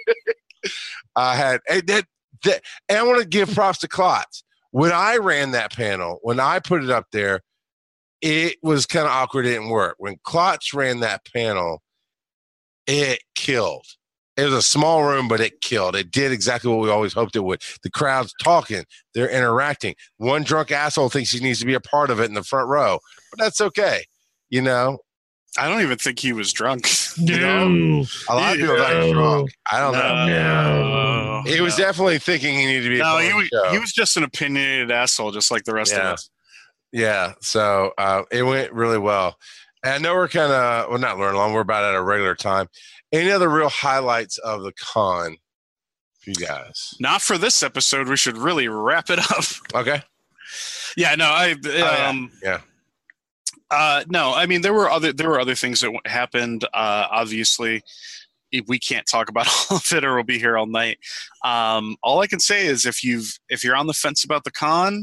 I had, and, that, that, and I want to give props to Klotz. When I ran that panel, when I put it up there, it was kind of awkward. It didn't work. When Klotz ran that panel, it killed. It was a small room, but it killed. It did exactly what we always hoped it would. The crowd's talking. They're interacting. One drunk asshole thinks he needs to be a part of it in the front row, but that's okay. You know? I don't even think he was drunk. No. You know? A lot of people No. thought he was drunk. I don't No. know. No. He was No. definitely thinking he needed to be a No, part he of was, the show. he was just an opinionated asshole, just like the rest Yeah. of us. Yeah, so uh, it went really well. And I know we're kind of, well, not learning long. We're about at a regular time. Any other real highlights of the con for you guys? Not for this episode. We should really wrap it up. Okay. Yeah, no, I yeah. um Yeah. uh no, I mean there were other there were other things that w- happened. Uh obviously if we can't talk about all of it or we'll be here all night. Um all I can say is if you've if you're on the fence about the con,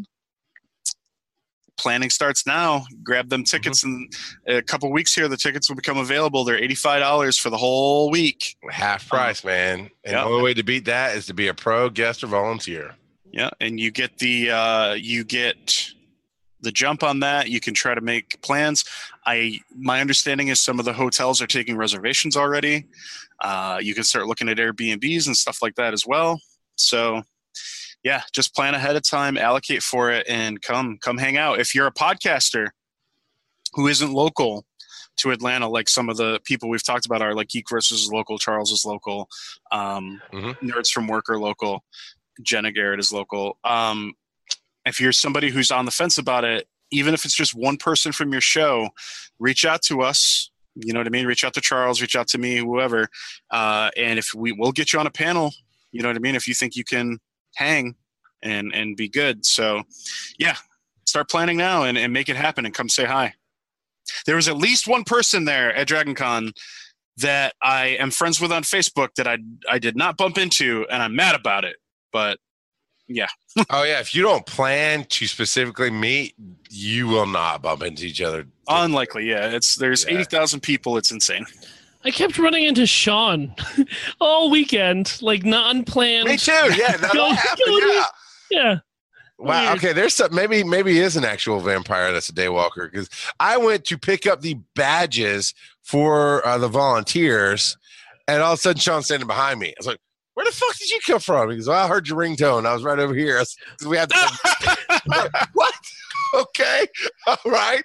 planning starts now. Grab them tickets in a couple weeks here. The tickets will become available. They're eighty-five dollars for the whole week. Half price, man. And yeah. the only way to beat that is to be a pro, guest, or volunteer. Yeah, and you get the uh, you get the jump on that. You can try to make plans. I my understanding is some of the hotels are taking reservations already. Uh, you can start looking at Airbnbs and stuff like that as well. So, yeah, just plan ahead of time, allocate for it, and come come hang out. If you're a podcaster who isn't local to Atlanta, like some of the people we've talked about are, like Geek Versus is local, Charles is local, um, Mm-hmm. Nerds from Work are local. Jenna Garrett is local. Um, if you're somebody who's on the fence about it, even if it's just one person from your show, reach out to us. You know what I mean? Reach out to Charles, reach out to me, whoever. Uh, and if we will get you on a panel, you know what I mean? If you think you can hang and, and be good. So yeah, start planning now and, and make it happen and come say hi. There was at least one person there at DragonCon that I am friends with on Facebook that I, I did not bump into, and I'm mad about it. But yeah. Oh, yeah. If you don't plan to specifically meet, you will not bump into each other. Unlikely, yeah. It's there's Yeah. eighty thousand people. It's insane. I kept running into Sean all weekend, like non-planned. Me too. Yeah, that all Go- happened. go to- Yeah. Yeah. Wow. Weird. Okay. There's some, maybe, maybe he is an actual vampire that's a daywalker, because I went to pick up the badges for uh, the volunteers, and all of a sudden Sean's standing behind me. I was like, "Where the fuck did you come from?" He goes, "Well, I heard your ringtone. I was right over here." I was, we have to. What? Okay. All right.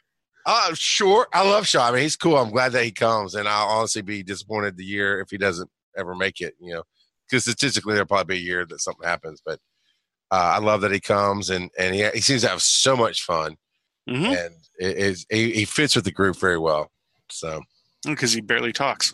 Uh, sure. I love Sean. I mean, he's cool. I'm glad that he comes, and I'll honestly be disappointed the year if he doesn't ever make it. You know, because statistically there'll probably be a year that something happens, but. Uh, I love that he comes, and, and he, he seems to have so much fun, Mm-hmm. and it is he, he fits with the group very well. So Because he barely talks.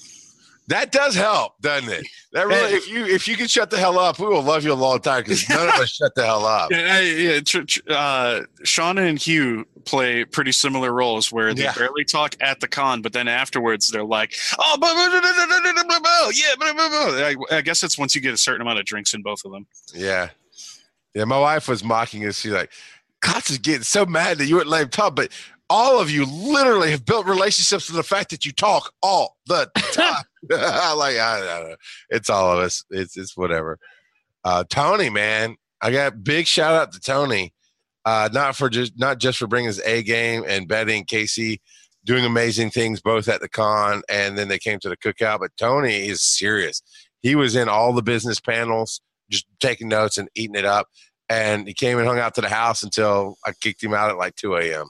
that does help, doesn't it? That really, if you if you can shut the hell up, we will love you a long time, because none of us shut the hell up. Yeah, I- yeah tr- tr- uh, Shauna and Hugh play pretty similar roles where they Yeah. barely talk at the con, but then afterwards they're like, "Oh, blah, blah, blah, blah, blah, blah, blah, blah, yeah." Blah, blah, blah. I, I guess it's once you get a certain amount of drinks in both of them. Yeah, yeah. My wife was mocking us. She's like, "Cots is getting so mad that you wouldn't let him talk," but all of you literally have built relationships with the fact that you talk all the time. Like, I, I don't know. It's all of us. It's it's whatever. Uh, Tony, man, I got big shout out to Tony. Uh, not for just not just for bringing his A game, and Betty and Casey doing amazing things both at the con, and then they came to the cookout. But Tony is serious. He was in all the business panels, just taking notes and eating it up. And he came and hung out to the house until I kicked him out at like two a.m.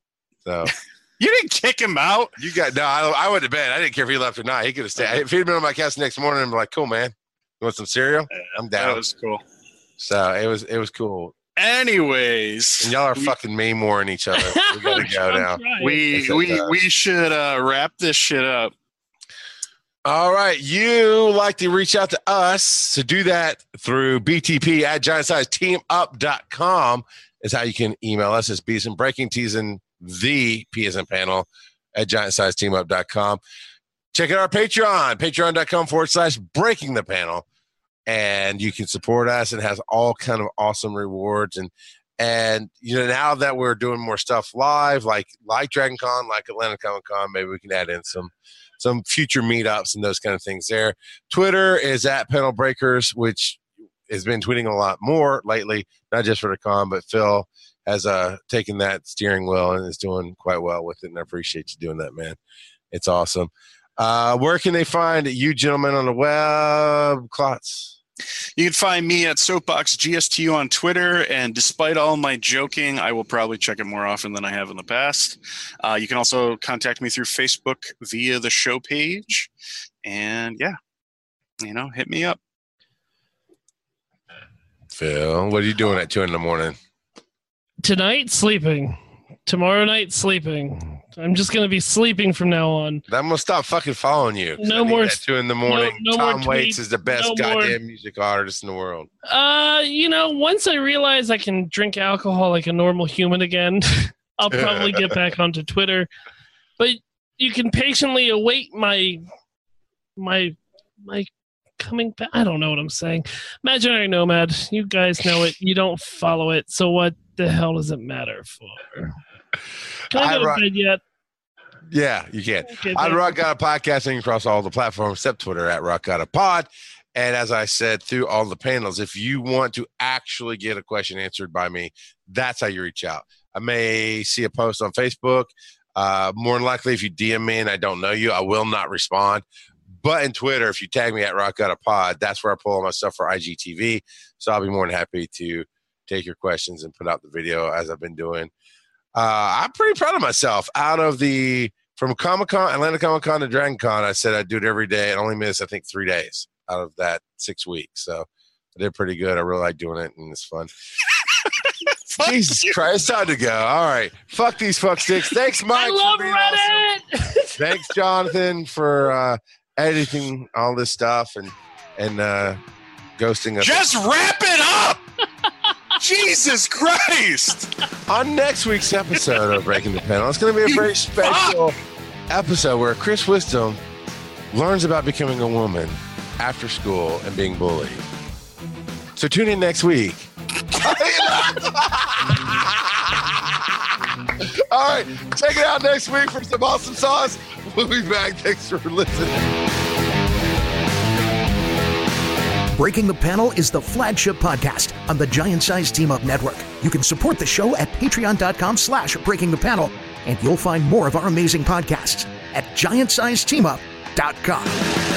So You didn't kick him out. you got no. I, I went to bed. I didn't care if he left or not. He could have stayed. If he'd been on my couch the next morning, I'm like, "Cool, man. You want some cereal? I'm That down." was cool. So it was it was cool. Anyways, And y'all are we, fucking me more than each other. We gotta go now. we we we should uh, wrap this shit up. All right. You like to reach out to us to do that through B T P at giant size team up dot com is how you can email us. It's Bees and Breaking Teas and the P as in panel at giant size team up dot com. Check out our Patreon, patreon.com forward slash breaking the panel. And you can support us. It has all kind of awesome rewards. And, and you know, now that we're doing more stuff live, like like Dragon Con, like Atlanta Comic Con, maybe we can add in some some future meetups and those kind of things there. Twitter is at Panel Breakers, which has been tweeting a lot more lately, not just for the con, but Phil has uh, taken that steering wheel and is doing quite well with it. And I appreciate you doing that, man. It's awesome. Uh, where can they find you gentlemen on the web, Klotz? You can find me at Soapbox G S T U on Twitter, and despite all my joking, I will probably check it more often than I have in the past. Uh, you can also contact me through Facebook via the show page, and yeah, you know, hit me up. Phil, what are you doing at two in the morning? Tonight, sleeping. Tomorrow night, sleeping. I'm just going to be sleeping from now on. I'm going to stop fucking following you. No more. At two in the morning. No, no Tom more Waits tweets, is the best no goddamn more. music artist in the world. Uh, you know, once I realize I can drink alcohol like a normal human again, I'll probably get back onto Twitter. But you can patiently await my my my coming back. I don't know what I'm saying. Imaginary Nomad. You guys know it. You don't follow it. So what the hell does it matter for? Can I go I to bed yet? Yeah, you can. Okay, I thanks. Rock Got a Podcasting across all the platforms except Twitter at Rock Got a Pod. And as I said, through all the panels, if you want to actually get a question answered by me, that's how you reach out. I may see a post on Facebook. Uh, more than likely, if you D M me and I don't know you, I will not respond. But in Twitter, if you tag me at Rock Got a Pod, that's where I pull all my stuff for I G T V. So I'll be more than happy to take your questions and put out the video as I've been doing. Uh, I'm pretty proud of myself. Out of the from Comic Con, Atlanta Comic Con to Dragon Con, I said I'd do it every day and only miss, I think, three days out of that six weeks. So I did pretty good. I really like doing it, and it's fun. Jesus Christ, it's time to go. All right. Fuck these fuck sticks. Thanks, Mike. I love for being Reddit. awesome. Thanks, Jonathan, for uh, editing all this stuff and, and uh, ghosting us. Just wrap it up! Jesus Christ! On next week's episode of Breaking the Panel, it's going to be a very special episode where Chris Wisdom learns about becoming a woman after school and being bullied. So tune in next week. All right, check it out next week for some awesome sauce. We'll be back. Thanks for listening. Breaking the Panel is the flagship podcast on the Giant Size Team Up Network. You can support the show at patreon.com slash breaking the panel, and you'll find more of our amazing podcasts at giant size team up dot com.